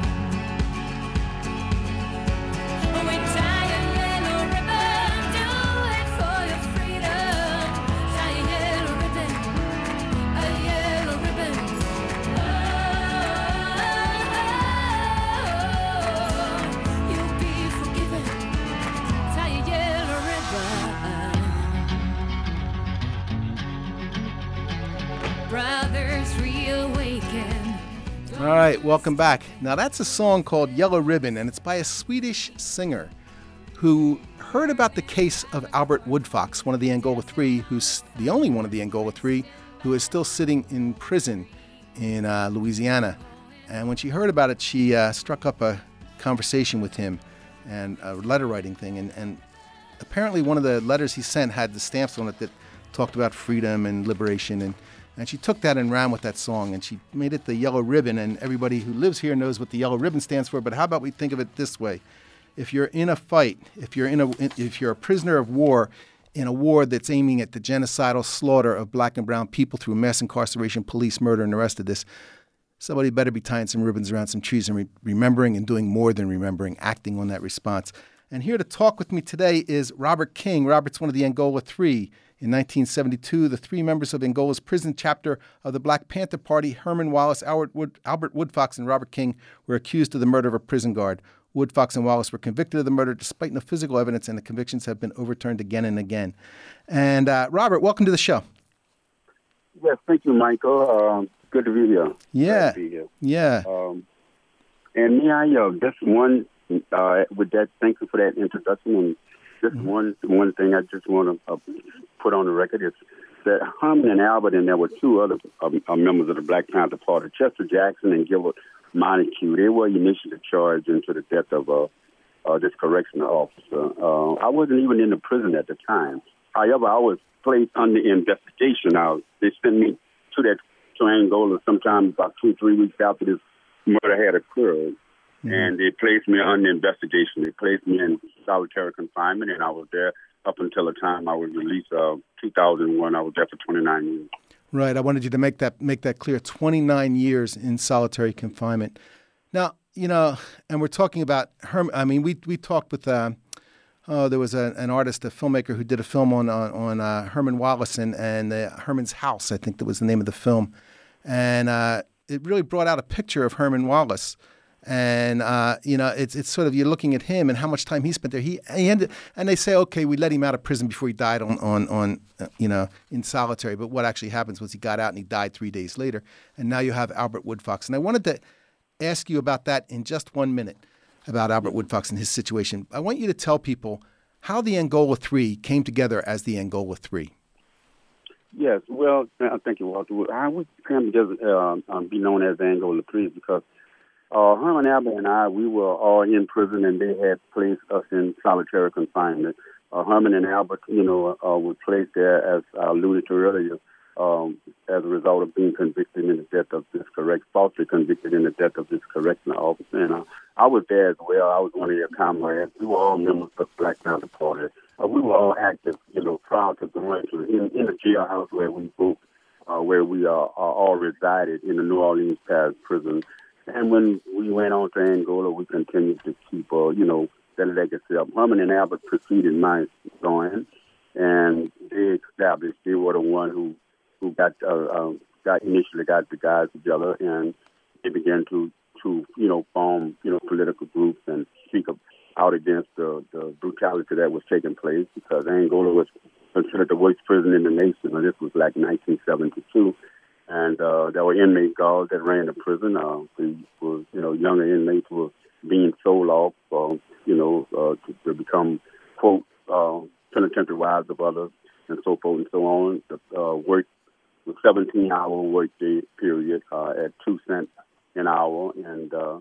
Speaker 12: We tie a little ribbon, do it for your freedom. Tie a yellow ribbon, a yellow ribbon. Oh, you'll be forgiven. Tie a yellow ribbon. Brothers reawaken.
Speaker 1: All right, welcome back. Now, that's a song called Yellow Ribbon, and it's by a Swedish singer who heard about the case of Albert Woodfox, one of the Angola Three, who's the only one of the Angola Three who is still sitting in prison in uh, Louisiana. And when she heard about it, she uh, struck up a conversation with him and a letter writing thing. And, and apparently one of the letters he sent had the stamps on it that talked about freedom and liberation. And And she took that and ran with that song, and she made it the Yellow Ribbon, and everybody who lives here knows what the Yellow Ribbon stands for. But how about we think of it this way? If you're in a fight, if you're in a, if you're a prisoner of war, in a war that's aiming at the genocidal slaughter of black and brown people through mass incarceration, police murder, and the rest of this, somebody better be tying some ribbons around some trees and re- remembering and doing more than remembering, acting on that response. And here to talk with me today is Robert King. Robert's one of the Angola Three. In nineteen seventy-two, the three members of Angola's prison chapter of the Black Panther Party, Herman Wallace, Albert, Wood, Albert Woodfox, and Robert King, were accused of the murder of a prison guard. Woodfox and Wallace were convicted of the murder despite no physical evidence, and the convictions have been overturned again and again. And uh, Robert, welcome to the show.
Speaker 13: Yes, thank you, Michael. Um, good to be here.
Speaker 1: Yeah,
Speaker 13: to be here.
Speaker 1: yeah.
Speaker 13: Um, and may I uh, just one uh, with that? Thank you for that introduction. And just mm-hmm. one one thing I just want to uh, put on the record is that Herman and Albert, and there were two other uh, uh, members of the Black Panther Party, Chester Jackson and Gilbert Montague. They were initially charged into the death of uh, uh, this correctional officer. Uh, I wasn't even in the prison at the time. However, I was placed under investigation. Now, they sent me to that to Angola sometime about two, three weeks after this murder had occurred.
Speaker 1: Mm-hmm.
Speaker 13: And they placed me under investigation. They placed me in solitary confinement, and I was there up until the time I was released. Uh, two thousand one, I was there for twenty-nine years.
Speaker 1: Right. I wanted you to make that make that clear. twenty-nine years in solitary confinement. Now, you know, and we're talking about Herman. I mean, we we talked with. Uh, oh, there was a, an artist, a filmmaker, who did a film on on, on uh, Herman Wallace and and uh, Herman's House. I think that was the name of the film, and uh, it really brought out a picture of Herman Wallace. And uh, you know, it's it's sort of, you're looking at him and how much time he spent there. He, he ended, and they say, okay, we let him out of prison before he died on on on uh, you know, in solitary. But what actually happens was he got out and he died three days later. And now you have Albert Woodfox. And I wanted to ask you about that in just one minute, about Albert Woodfox and his situation. I want you to tell people how the Angola Three came together as the Angola Three.
Speaker 13: Yes, well, uh, thank you, Walter. How we came together, uh, um, be known as the Angola Three, because Uh, Herman Albert and I, we were all in prison, and they had placed us in solitary confinement. Uh, Herman and Albert, you know, uh, were placed there, as I alluded to earlier, um, as a result of being convicted in the death of this correct, falsely convicted in the death of this correctional officer. And uh, I was there as well. I was one of their comrades. We were all members of the Black Panther Party. Uh, we were all active, you know, proud to going to in, in the jailhouse where we both, uh, where we uh, all resided in the New Orleans Parish Prison. And when we went on to Angola, we continued to keep, uh, you know, that legacy up. Herman and Albert preceded my going, and they established, they were the one who, who got, uh, uh, got initially got the guys together, and they began to, to, you know, form, you know, political groups and speak out against the, the brutality that was taking place, because Angola was considered the worst prison in the nation, and this was like nineteen seventy-two. And uh, there were inmate guards that ran the prison. Uh, the were, you know, younger inmates were being sold off, uh, you know, uh, to, to become, quote, uh, penitentiary wives of others, and so forth and so on. The uh, work was seventeen-hour work day period uh, at two cents an hour, and uh,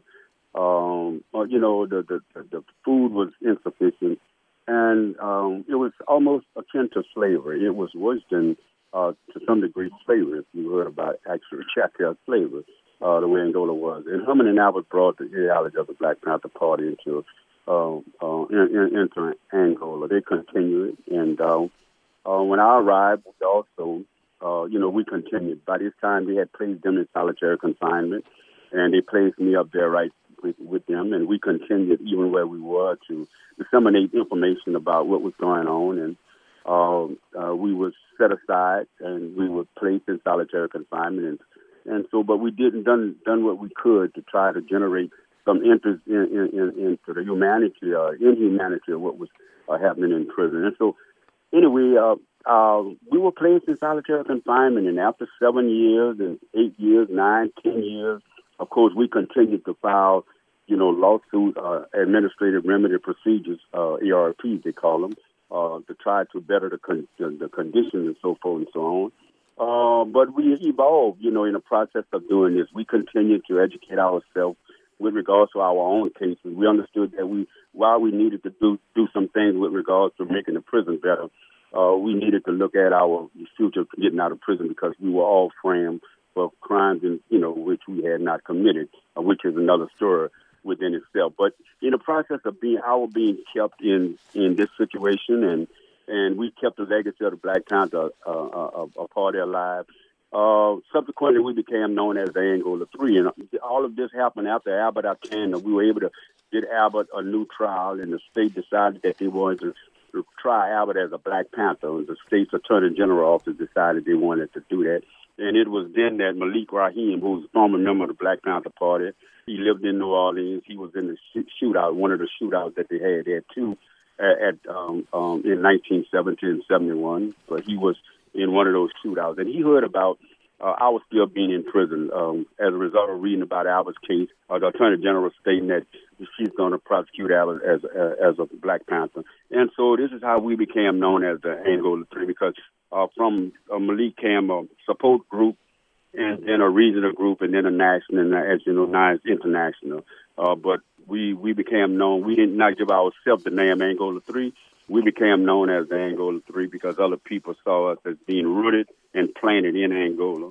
Speaker 13: um, uh, you know, the, the the food was insufficient, and um, it was almost akin to slavery. It was worse than Uh, to some degree, slavery, if you heard about actual chacteel slavery, uh, the way Angola was. And Herman and Albert brought the ideology of the Black Panther Party into uh, uh, in, in, into Angola. They continued, and uh, uh, when I arrived, we also, uh, you know, we continued. By this time, they had placed them in solitary confinement, and they placed me up there right with, with them, and we continued even where we were to disseminate information about what was going on, and Uh, uh, we were set aside, and we were placed in solitary confinement, and, and so, but we didn't done done what we could to try to generate some interest in, in, in into the humanity, uh, inhumanity of what was uh, happening in prison. And so, anyway, uh, uh, we were placed in solitary confinement, and after seven years, and eight years, nine, ten years, of course, we continued to file, you know, lawsuit, uh, administrative remedy procedures, uh, A R Ps they call them. Uh, to try to better the, con- the conditions and so forth and so on. Uh, but we evolved, you know, in the process of doing this. We continued to educate ourselves with regards to our own cases. We understood that we, while we needed to do, do some things with regards to making the prison better, uh, we needed to look at our future getting out of prison, because we were all framed for crimes, in, you know, which we had not committed, uh, which is another story within itself. But in the process of being our being kept in, in this situation, and and we kept the legacy of the Black Panther uh, uh, a party alive. Uh, subsequently, we became known as the Angola Three, and all of this happened after Albert obtained. We were able to get Albert a new trial, and the state decided that they wanted to, to try Albert as a Black Panther. The state's Attorney General office decided they wanted to do that. And it was then that Malik Rahim, who was a former member of the Black Panther Party, he lived in New Orleans. He was in the shootout, one of the shootouts that they had there, too, at um, um, in nineteen seventy and seventy-one. But he was in one of those shootouts. And he heard about uh, I was still being in prison um, as a result of reading about Albert's case. Uh, the Attorney General stating that she's going to prosecute Albert as, uh, as a Black Panther. And so this is how we became known as the Angola Three, because uh, from uh, Malik came a support group, and then a regional group, and then a national, and as you know, now it's international. Uh, but we, we became known. We did not give ourselves the name Angola Three. We became known as the Angola Three because other people saw us as being rooted and planted in Angola.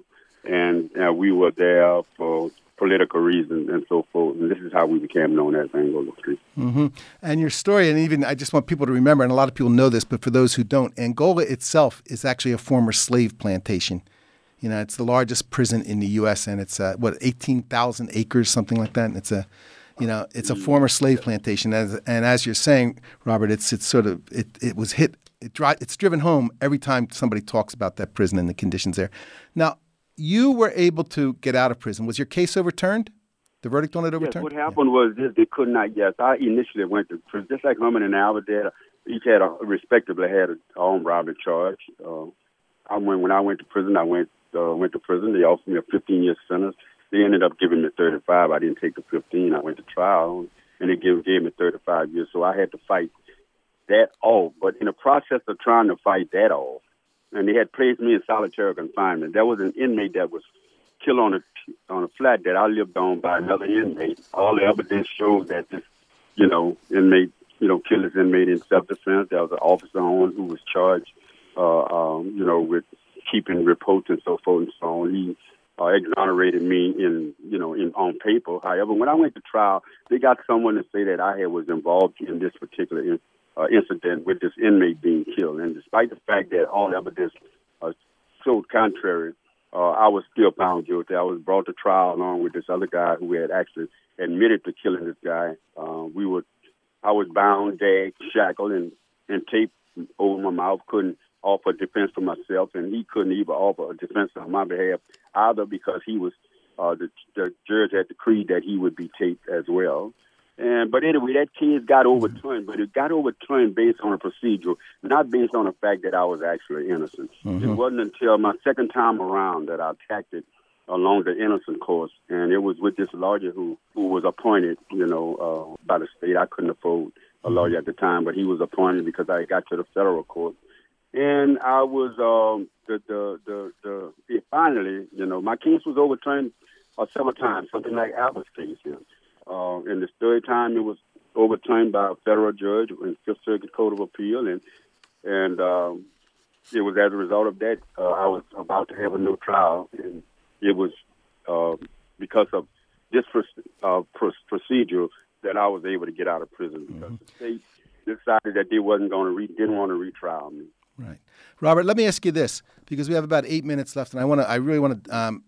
Speaker 13: and uh, we were there for political reasons and so forth. And this is how we became known as Angola Street.
Speaker 1: Mm-hmm. And your story, and even I just want people to remember, and a lot of people know this, but for those who don't, Angola itself is actually a former slave plantation. You know, it's the largest prison in the U S, and it's uh, what eighteen thousand acres, something like that. And it's a, you know, it's a former slave plantation. As, and as you're saying, Robert, it's it's sort of it it was hit. It dri- it's driven home every time somebody talks about that prison and the conditions there. Now, you were able to get out of prison. Was your case overturned? The verdict on it overturned?
Speaker 13: Yes, what happened yeah. was this, they could not, yes. I initially went to prison, just like Herman and Albert did. Each had, a, respectively, had an armed robbery charge. Uh, I went, when I went to prison, I went uh, went to prison. They offered me a fifteen-year sentence. They ended up giving me thirty-five. I didn't take the fifteen. I went to trial, and they gave, gave me thirty-five years. So I had to fight that off. But in the process of trying to fight that off, and they had placed me in solitary confinement. There was an inmate that was killed on a on a flat that I lived on by another inmate. All the evidence showed that this, you know, inmate, you know, killed this inmate in self-defense. There was an officer on who was charged, uh, um, you know, with keeping reports and so forth and so on. He uh, exonerated me in, you know, in on paper. However, when I went to trial, they got someone to say that I had was involved in this particular incident. Uh, incident with this inmate being killed. And despite the fact that all evidence uh, showed contrary, uh, I was still found guilty. I was brought to trial along with this other guy who had actually admitted to killing this guy. Uh, we were, I was bound, gagged, shackled, and, and taped over my mouth. Couldn't offer defense for myself, and he couldn't even offer a defense on my behalf either because he was, uh, the, the judge had decreed that he would be taped as well. And but anyway, that case got overturned, but it got overturned based on a procedure, not based on the fact that I was actually innocent. Mm-hmm. It wasn't until my second time around that I attacked it along the innocent course, and it was with this lawyer who, who was appointed, you know, uh, by the state. I couldn't afford a lawyer at the time, but he was appointed because I got to the federal court. And I was, um, the, the, the, the, it finally, you know, my case was overturned uh, several times, something like Albert's case here. Uh, and the third time it was overturned by a federal judge in Fifth Circuit Court of Appeal, and and um, it was as a result of that uh, I was about to have a new trial, and it was uh, because of this uh, procedure that I was able to get out of prison because mm-hmm. the state decided that they wasn't going to re- didn't want to retrial me.
Speaker 1: Right, Robert. Let me ask you this because we have about eight minutes left, and I want to I really want to. Um,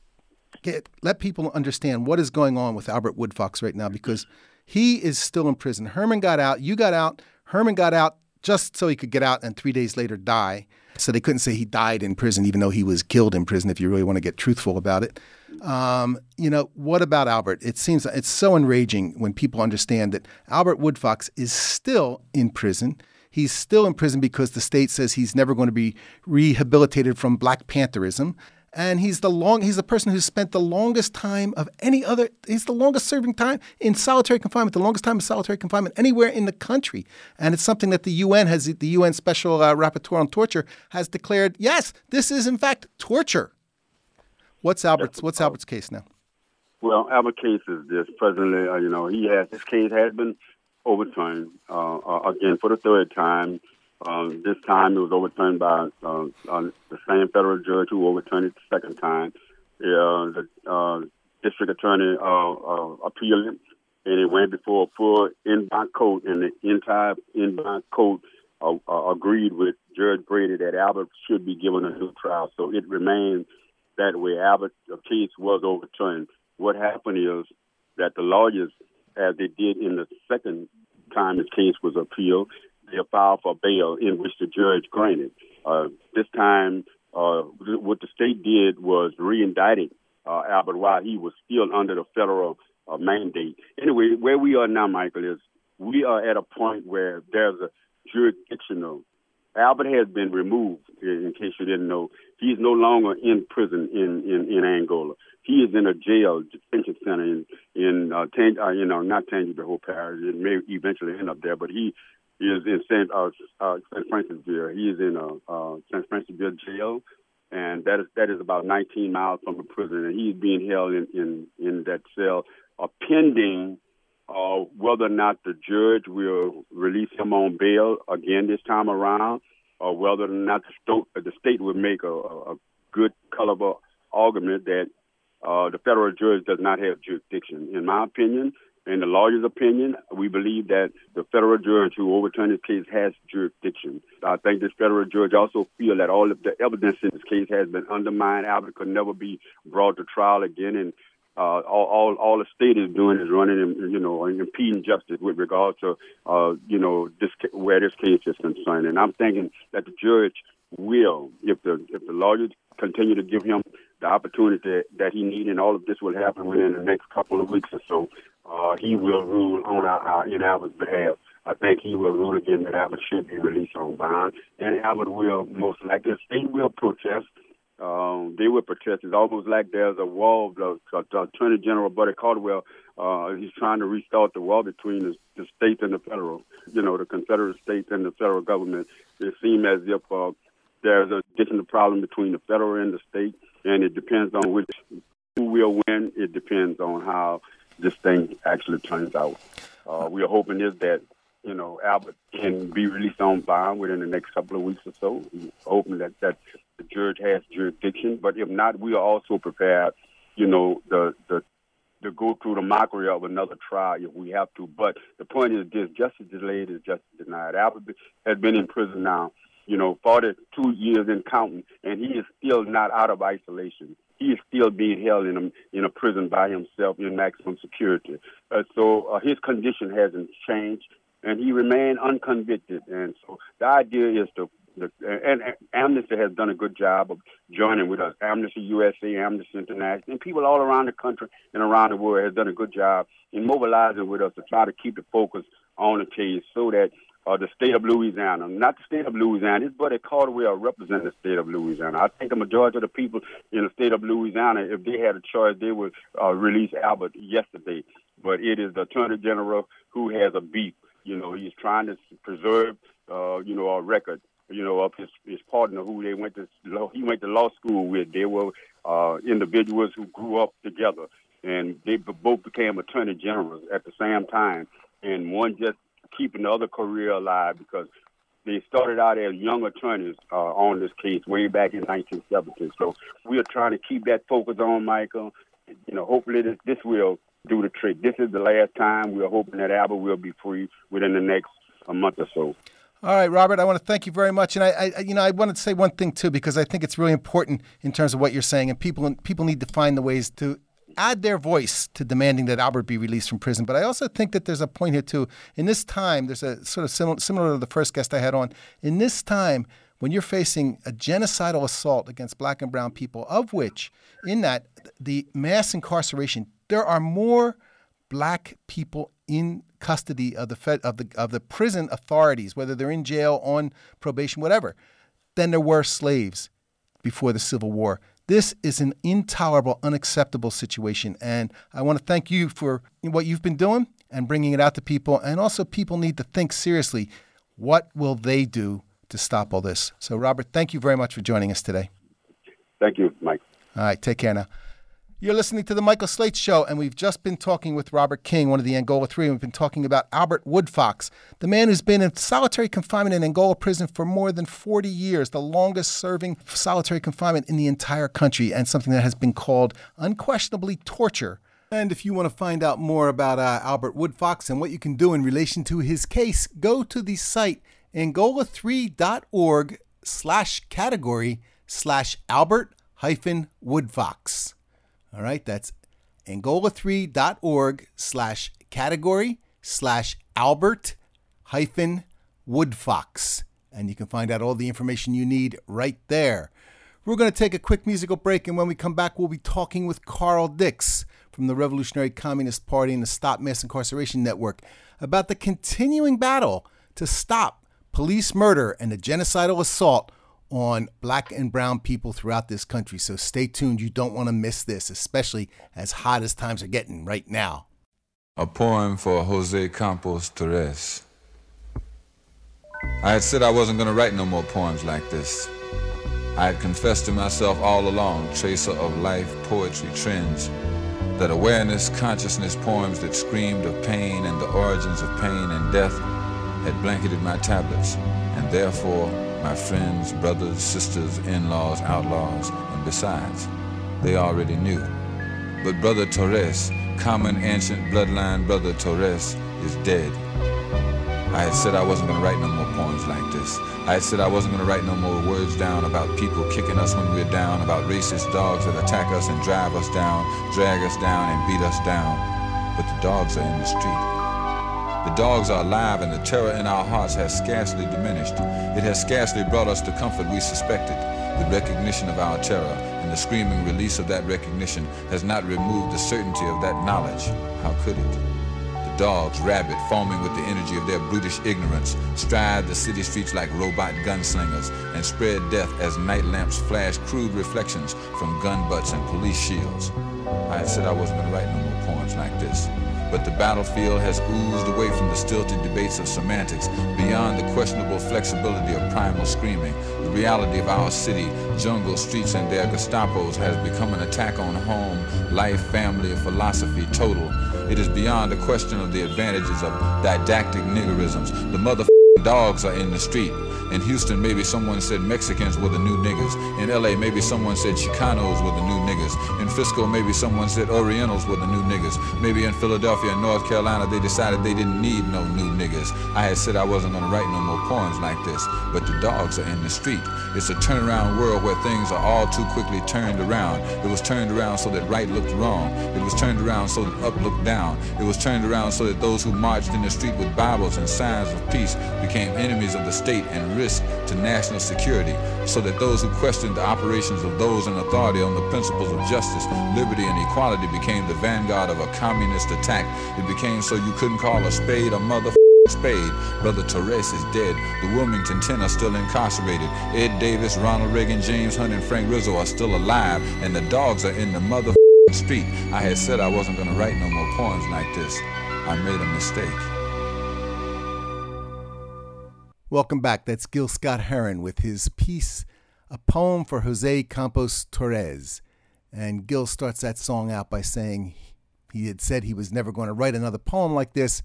Speaker 1: Get, let people understand what is going on with Albert Woodfox right now because he is still in prison. Herman got out. You got out. Herman got out just so he could get out and three days later die. So they couldn't say he died in prison, even though he was killed in prison, if you really want to get truthful about it. Um, you know, what about Albert? It seems it's so enraging when people understand that Albert Woodfox is still in prison. He's still in prison because the state says he's never going to be rehabilitated from Black Pantherism. And he's the long he's the person who's spent the longest time of any other he's the longest serving time in solitary confinement, the longest time in solitary confinement anywhere in the country. And it's something that the U N has the U N Special uh, Rapporteur on Torture has declared, yes, this is in fact torture. What's Albert's what's Albert's case now?
Speaker 13: Well, Albert's case is this. Presently, uh, you know, he has this case has been overturned uh, uh, again for the third time. Um, this time it was overturned by uh, uh, the same federal judge who overturned it the second time. Uh, the uh, district attorney uh, uh, appealed it, and it went before a full en banc court, and the entire en banc court uh, uh, agreed with Judge Brady that Albert should be given a new trial. So it remained that way. Albert's case was overturned. What happened is that the lawyers, as they did in the second time his case was appealed, they filed for bail in which the judge granted. Uh, this time, uh, what the state did was re-indicted uh, Albert while he was still under the federal uh, mandate. Anyway, where we are now, Michael, is we are at a point where there's a jurisdictional. Albert has been removed, in case you didn't know. He is no longer in prison in, in, in Angola. He is in a jail detention center in, in uh, Tang, uh, you know, not Tangipahoa Parish. It may eventually end up there, but he He is in Saint uh, uh, Saint Francisville. He is in a uh, Saint Francisville jail, and that is that is about nineteen miles from the prison. And he's being held in in, in that cell, uh, pending uh, whether or not the judge will release him on bail again this time around, or whether or not the state the state will make a, a good caliber argument that uh, the federal judge does not have jurisdiction. In my opinion, in the lawyer's opinion, we believe that the federal judge who overturned this case has jurisdiction. I think this federal judge also feels that all of the evidence in this case has been undermined. Albert could never be brought to trial again, and uh, all, all all the state is doing is running, and you know, and impeding justice with regard to uh, you know this where this case is concerned. And I'm thinking that the judge will, if the if the lawyers continue to give him the opportunity that he needs, and all of this will happen within the next couple of weeks or so. Uh, he will rule on our, our, in Albert's behalf. I think he will rule again that Albert should be released on bond, and Albert will most likely, the state will protest. Um, they will protest. It's almost like there's a wall. The, the Attorney General Buddy Caldwell, uh, he's trying to restart the wall between the, the state and the federal, you know, the Confederate states and the federal government. It seems as if uh, there's a additional problem between the federal and the state, and it depends on which who will win. It depends on how this thing actually turns out. Uh, we are hoping is that, you know, Albert can be released on bond within the next couple of weeks or so. We're hoping that, that the judge has jurisdiction. But if not, we are also prepared, you know, the, the, to go through the mockery of another trial if we have to. But the point is this, justice delayed is justice denied. Albert has been in prison now, you know, forty-two years and counting, and he is still not out of isolation. He is still being held in a, in a prison by himself in maximum security. Uh, so uh, his condition hasn't changed, and he remained unconvicted. And so the idea is to, the, and, and Amnesty has done a good job of joining with us. Amnesty U S A, Amnesty International, and people all around the country and around the world have done a good job in mobilizing with us to try to keep the focus on the case so that Uh, the state of Louisiana, not the state of Louisiana. This buddy Caldwell represents the state of Louisiana. I think the majority of the people in the state of Louisiana, if they had a choice, they would uh, release Albert yesterday. But it is the Attorney General who has a beef. You know, he's trying to preserve, uh, you know, a record, you know, of his, his partner who they went to he went to law school with. They were uh, individuals who grew up together, and they both became Attorney Generals at the same time. And one just keeping the other career alive because they started out as young attorneys uh, on this case way back in nineteen seventy. So we are trying to keep that focus on Michael. You know, hopefully this, this will do the trick. This is the last time. We are hoping that Albert will be free within the next a month or so.
Speaker 1: All right, Robert, I want to thank you very much. And I, I, you know, I wanted to say one thing, too, because I think it's really important in terms of what you're saying. And people, people need to find the ways to add their voice to demanding that Albert be released from prison. But I also think that there's a point here, too. In this time, there's a sort of similar, similar to the first guest I had on. In this time, when you're facing a genocidal assault against black and brown people, of which, in that, the mass incarceration, there are more black people in custody of the fed, of the of the prison authorities, whether they're in jail, on probation, whatever, than there were slaves before the Civil War. This is an intolerable, unacceptable situation. And I want to thank you for what you've been doing and bringing it out to people. And also people need to think seriously, what will they do to stop all this? So, Robert, thank you very much for joining us today.
Speaker 13: Thank you, Mike.
Speaker 1: All right, take care now. You're listening to The Michael Slate Show, and we've just been talking with Robert King, one of the Angola Three, and we've been talking about Albert Woodfox, the man who's been in solitary confinement in Angola prison for more than forty years, the longest-serving solitary confinement in the entire country, and something that has been called unquestionably torture. And if you want to find out more about uh, Albert Woodfox and what you can do in relation to his case, go to the site angola three dot org slash category slash Albert hyphen Woodfox. All right, that's angola three dot org slash category slash Albert hyphen Woodfox. And you can find out all the information you need right there. We're going to take a quick musical break, and when we come back, we'll be talking with Carl Dix from the Revolutionary Communist Party and the Stop Mass Incarceration Network about the continuing battle to stop police murder and the genocidal assault on black and brown people throughout this country. So stay tuned. You don't want to miss this, especially as hot as times are getting right now.
Speaker 14: A poem for Jose Campos Torres. I had said I wasn't going to write no more poems like this. I had confessed to myself all along, tracer of life, poetry, trends, that awareness, consciousness, poems that screamed of pain and the origins of pain and death had blanketed my tablets, and therefore my friends, brothers, sisters, in-laws, outlaws, and besides. they already knew. But Brother Torres, common ancient bloodline Brother Torres, is dead. I had said I wasn't going to write no more poems like this. I had said I wasn't going to write no more words down about people kicking us when we're down, about racist dogs that attack us and drive us down, drag us down and beat us down. But the dogs are in the street. The dogs are alive, and the terror in our hearts has scarcely diminished. It has scarcely brought us the comfort we suspected. The recognition of our terror and the screaming release of that recognition has not removed the certainty of that knowledge. How could it? The dogs, rabid, foaming with the energy of their brutish ignorance, stride the city streets like robot gunslingers and spread death as night lamps flash crude reflections from gun butts and police shields. I had said I wasn't going to write no more poems like this. But the battlefield has oozed away from the stilted debates of semantics, beyond the questionable flexibility of primal screaming. The reality of our city, jungle streets, and their Gestapos has become an attack on home, life, family, philosophy, total. It is beyond the question of the advantages of didactic niggerisms. The motherfucking dogs are in the street. In Houston, maybe someone said Mexicans were the new niggas. In L A, maybe someone said Chicanos were the new niggas. In Frisco, maybe someone said Orientals were the new niggas. Maybe in Philadelphia and North Carolina, they decided they didn't need no new niggas. I had said I wasn't going to write no more poems like this, but the dogs are in the street. It's a turnaround world where things are all too quickly turned around. It was turned around so that right looked wrong. It was turned around so that up looked down. It was turned around so that those who marched in the street with Bibles and signs of peace became enemies of the state and risk to national security, so that those who questioned the operations of those in authority on the principles of justice, liberty, and equality became the vanguard of a communist attack. It became so you couldn't call a spade a motherfucking spade. Brother Torres is dead. The Wilmington ten are still incarcerated. Ed Davis, Ronald Reagan, James Hunt, and Frank Rizzo are still alive, and the dogs are in the motherfucking street. I had said I wasn't going to write no more poems like this. I made a mistake.
Speaker 1: Welcome back. That's Gil Scott-Heron with his piece, A Poem for Jose Campos Torres. And Gil starts that song out by saying he had said he was never going to write another poem like this.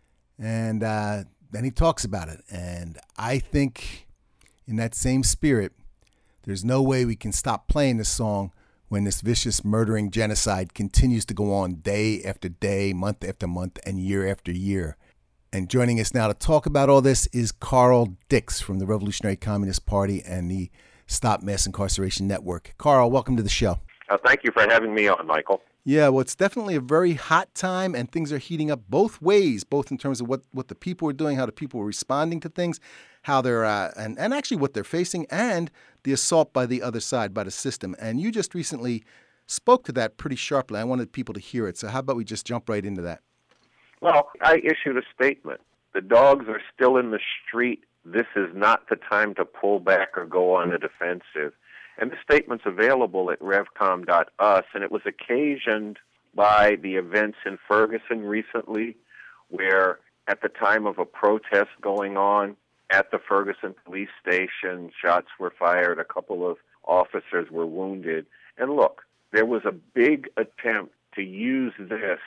Speaker 1: And uh, then he talks about it. And I think in that same spirit, there's no way we can stop playing this song when this vicious murdering genocide continues to go on day after day, month after month, and year after year. And joining us now to talk about all this is Carl Dix from the Revolutionary Communist Party and the Stop Mass Incarceration Network. Carl, welcome to the show.
Speaker 15: Uh, thank you for having me on, Michael.
Speaker 1: Yeah, well, it's definitely a very hot time, and things are heating up both ways, both in terms of what, what the people are doing, how the people are responding to things, how they're, uh, and, and actually what they're facing, and the assault by the other side, by the system. And you just recently spoke to that pretty sharply. I wanted people to hear it, so how about we just jump right into that?
Speaker 15: Well, I issued a statement. The dogs are still in the street. This is not the time to pull back or go on the defensive. And the statement's available at revcom dot u s, and it was occasioned by the events in Ferguson recently, where at the time of a protest going on at the Ferguson police station, shots were fired, a couple of officers were wounded. And look, there was a big attempt to use this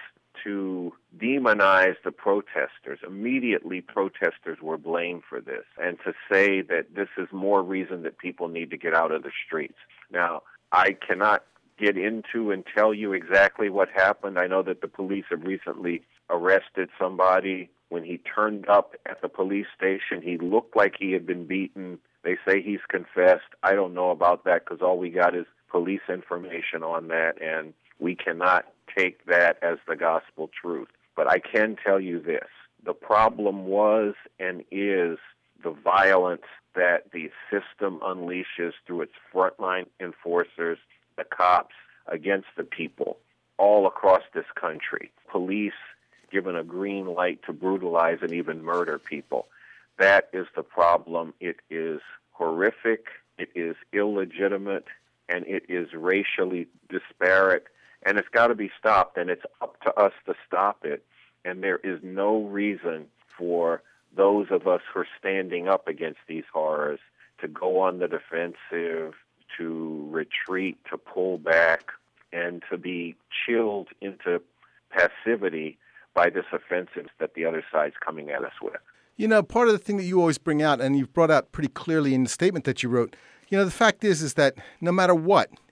Speaker 15: to demonize the protesters. Immediately, protesters were blamed for this, and to say that this is more reason that people need to get out of the streets. Now, I cannot get into and tell you exactly what happened. I know that the police have recently arrested somebody. When he turned up at the police station, he looked like he had been beaten. They say he's confessed. I don't know about that because all we got is police information on that, and we cannot take that as the gospel truth. But I can tell you this. The problem was and is the violence that the system unleashes through its frontline enforcers, the cops, against the people all across this country. Police given a green light to brutalize and even murder people. That is the problem. It is horrific, it is illegitimate, and it is racially disparate. And it's got to be stopped, and it's up to us to stop it. And there is no reason for those of us who are standing up against these horrors to go on the defensive, to retreat, to pull back, and to be chilled into passivity by this offensive that the other side's coming at us with.
Speaker 1: You know, part of the thing that you always bring out, and you've brought out pretty clearly in the statement that you wrote, you know, the fact is, is that no matter what,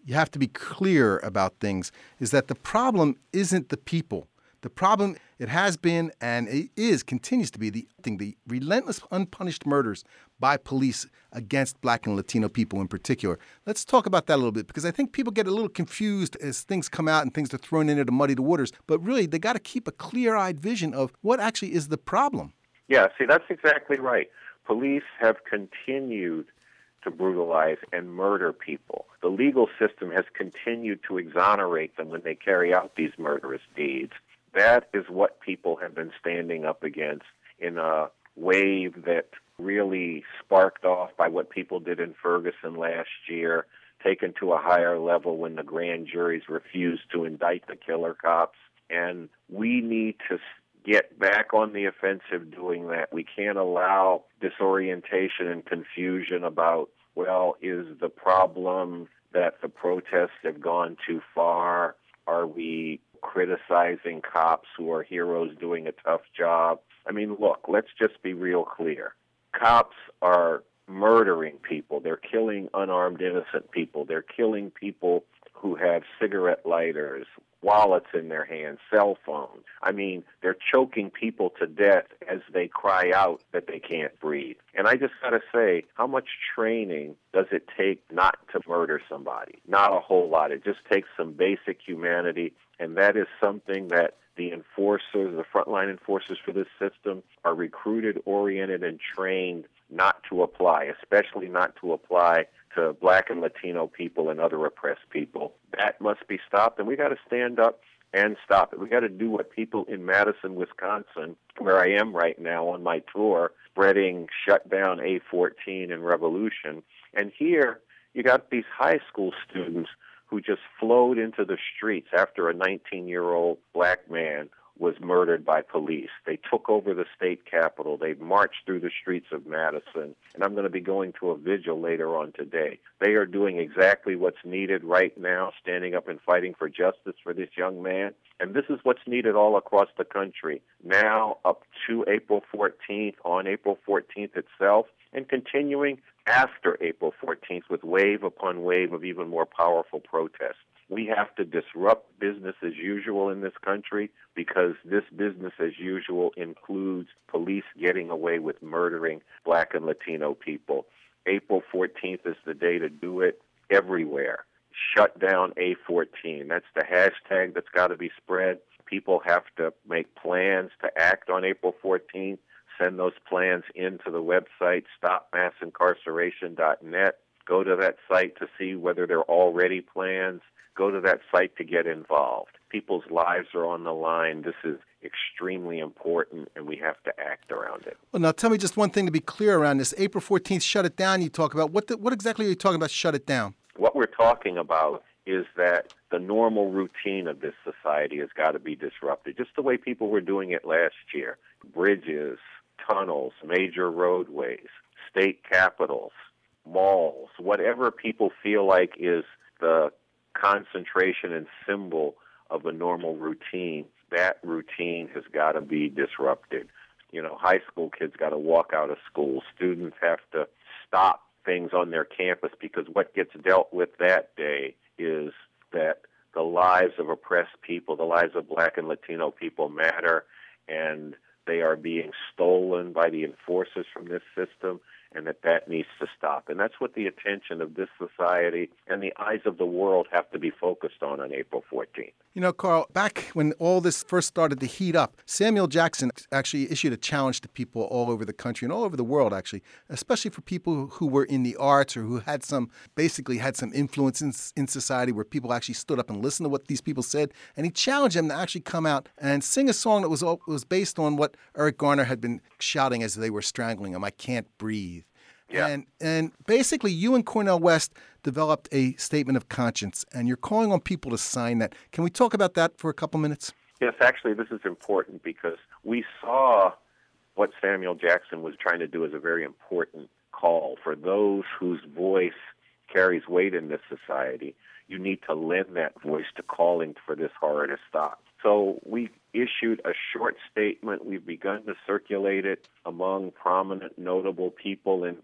Speaker 1: you have to be clear about things, is that the problem isn't the people. The problem, it has been and it is, continues to be the thing, the relentless, unpunished murders by police against Black and Latino people in particular. Let's talk about that a little bit, because I think people get a little confused as things come out and things are thrown in to muddy the waters. But really, they got to keep a clear-eyed vision of what actually is the problem.
Speaker 15: Yeah, see, that's exactly right. Police have continued to brutalize and murder people. The legal system has continued to exonerate them when they carry out these murderous deeds. That is what people have been standing up against in a wave that really sparked off by what people did in Ferguson last year, taken to a higher level when the grand juries refused to indict the killer cops. And we need to get back on the offensive doing that. We can't allow disorientation and confusion about, well, is the problem that the protests have gone too far? Are we criticizing cops who are heroes doing a tough job? I mean, look, let's just be real clear. Cops are murdering people. They're killing unarmed, innocent people. They're killing people who have cigarette lighters, wallets in their hands, cell phones. I mean, they're choking people to death as they cry out that they can't breathe. And I just got to say, how much training does it take not to murder somebody? Not a whole lot. It just takes some basic humanity, and that is something that the enforcers, the frontline enforcers for this system, are recruited, oriented, and trained not to apply, especially not to apply to Black and Latino people and other oppressed people. That must be stopped, and we got to stand up and stop it. We got to do what people in Madison, Wisconsin, where I am right now on my tour, spreading Shut Down A fourteen and Revolution. And here you got these high school students who just flowed into the streets after a nineteen-year-old Black man was murdered by police. They took over the state capitol. They marched through the streets of Madison. And I'm going to be going to a vigil later on today. They are doing exactly what's needed right now, standing up and fighting for justice for this young man. And this is what's needed all across the country, now up to April fourteenth, on April fourteenth itself, and continuing after April fourteenth with wave upon wave of even more powerful protests. We have to disrupt business as usual in this country, because this business as usual includes police getting away with murdering Black and Latino people. April fourteenth is the day to do it everywhere. Shut Down A fourteen. That's the hashtag that's got to be spread. People have to make plans to act on April fourteenth. Send those plans into the website, stop mass incarceration dot net. Go to that site to see whether there are already plans. Go to that site to get involved. People's lives are on the line. This is extremely important, and we have to act around it.
Speaker 1: Well, now tell me just one thing to be clear around this. April fourteenth, shut it down, you talk about. What the, what exactly are you talking about, shut it down?
Speaker 15: What we're talking about is that the normal routine of this society has got to be disrupted, just the way people were doing it last year. Bridges, tunnels, major roadways, state capitals, malls, whatever people feel like is the concentration and symbol of a normal routine, that routine has got to be disrupted. You know, high school kids got to walk out of school. Students have to stop things on their campus, because what gets dealt with that day is that the lives of oppressed people, the lives of Black and Latino people matter, and they are being stolen by the enforcers from this system, and that that needs to stop. And that's what the attention of this society and the eyes of the world have to be focused on on April fourteenth.
Speaker 1: You know, Carl, back when all this first started to heat up, Samuel Jackson actually issued a challenge to people all over the country and all over the world, actually, especially for people who were in the arts or who had some, basically had some influence in, in society, where people actually stood up and listened to what these people said. And he challenged them to actually come out and sing a song that was, was based on what Eric Garner had been shouting as they were strangling him, "I Can't Breathe." Yeah. And and basically, you and Cornel West developed a statement of conscience, and you're calling on people to sign that. Can we talk about that for a couple minutes?
Speaker 15: Yes, actually, this is important because we saw what Samuel Jackson was trying to do as a very important call for those whose voice carries weight in this society. You need to lend that voice to calling for this horror to stop. So we issued a short statement. We've begun to circulate it among prominent, notable people in a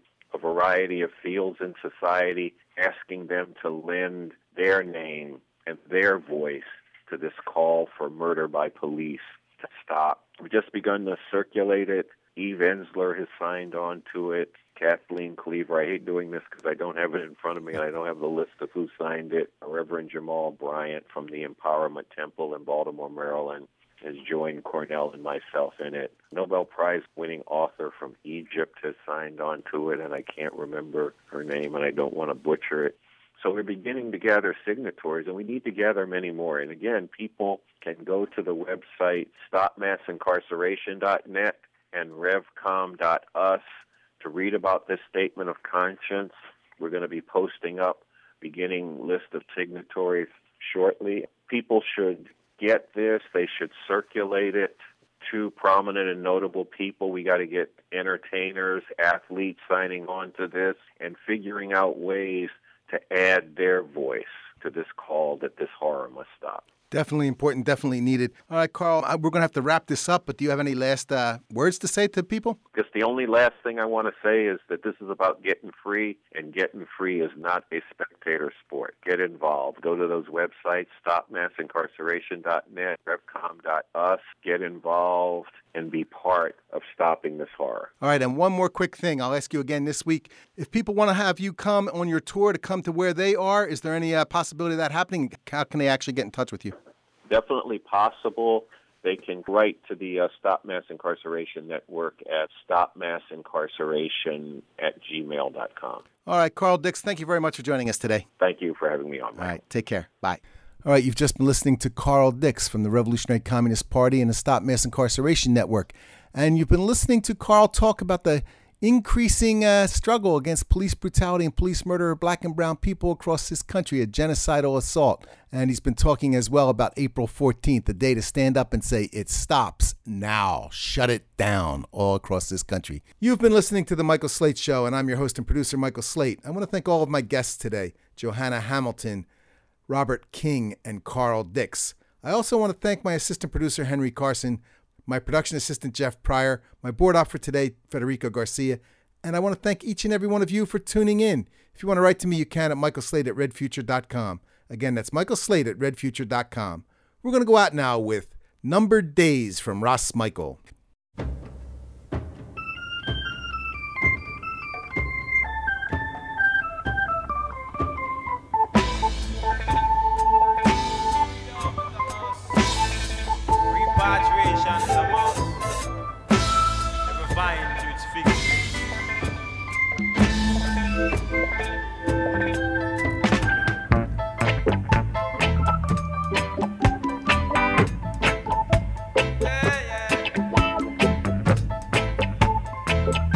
Speaker 15: variety of fields in society, asking them to lend their name and their voice to this call for murder by police to stop. We've just begun to circulate it. Eve Ensler has signed on to it. Kathleen Cleaver. I hate doing this because I don't have it in front of me and I don't have the list of who signed it. Reverend Jamal Bryant from the Empowerment Temple in Baltimore, Maryland, has joined Cornell and myself in it. Nobel Prize-winning author from Egypt has signed on to it, and I can't remember her name, and I don't want to butcher it. So we're beginning to gather signatories, and we need to gather many more. And again, people can go to the website stop mass incarceration dot net and revcom dot us to read about this statement of conscience. We're going to be posting up beginning list of signatories shortly. People should get this. They should circulate it to prominent and notable people. We got to get entertainers, athletes signing on to this and figuring out ways to add their voice to this call that this horror must stop.
Speaker 1: Definitely important, definitely needed. All right, Carl, we're going to have to wrap this up, but do you have any last uh, words to say to people?
Speaker 15: Just the only last thing I want to say is that this is about getting free, and getting free is not a spectator sport. Get involved. Go to those websites, stop mass incarceration dot net, revcom dot us. Get involved and be part of stopping this horror.
Speaker 1: All right, and one more quick thing. I'll ask you again this week. If people want to have you come on your tour to come to where they are, is there any uh, possibility of that happening? How can they actually get in touch with you?
Speaker 15: Definitely possible. They can write to the uh, Stop Mass Incarceration Network at stop mass incarceration at gmail dot com.
Speaker 1: All right, Carl Dix, thank you very much for joining us today.
Speaker 15: Thank you for having me on.
Speaker 1: All right, take care. Bye. All right, you've just been listening to Carl Dix from the Revolutionary Communist Party and the Stop Mass Incarceration Network. And you've been listening to Carl talk about the increasing uh, struggle against police brutality and police murder of black and brown people across this country, a genocidal assault. And he's been talking as well about April fourteenth, the day to stand up and say, it stops now. Shut it down all across this country. You've been listening to The Michael Slate Show, and I'm your host and producer, Michael Slate. I want to thank all of my guests today, Johanna Hamilton, Robert King, and Carl Dix. I also want to thank my assistant producer, Henry Carson, my production assistant, Jeff Pryor, my board op for today, Federico Garcia, and I want to thank each and every one of you for tuning in. If you want to write to me, you can at michael slate at red future dot com. Again, that's michael slate at red future dot com. We're going to go out now with Numbered Days from Ross Michael.
Speaker 16: Repatriation is a must. Every vine to its fig tree. Yeah, yeah.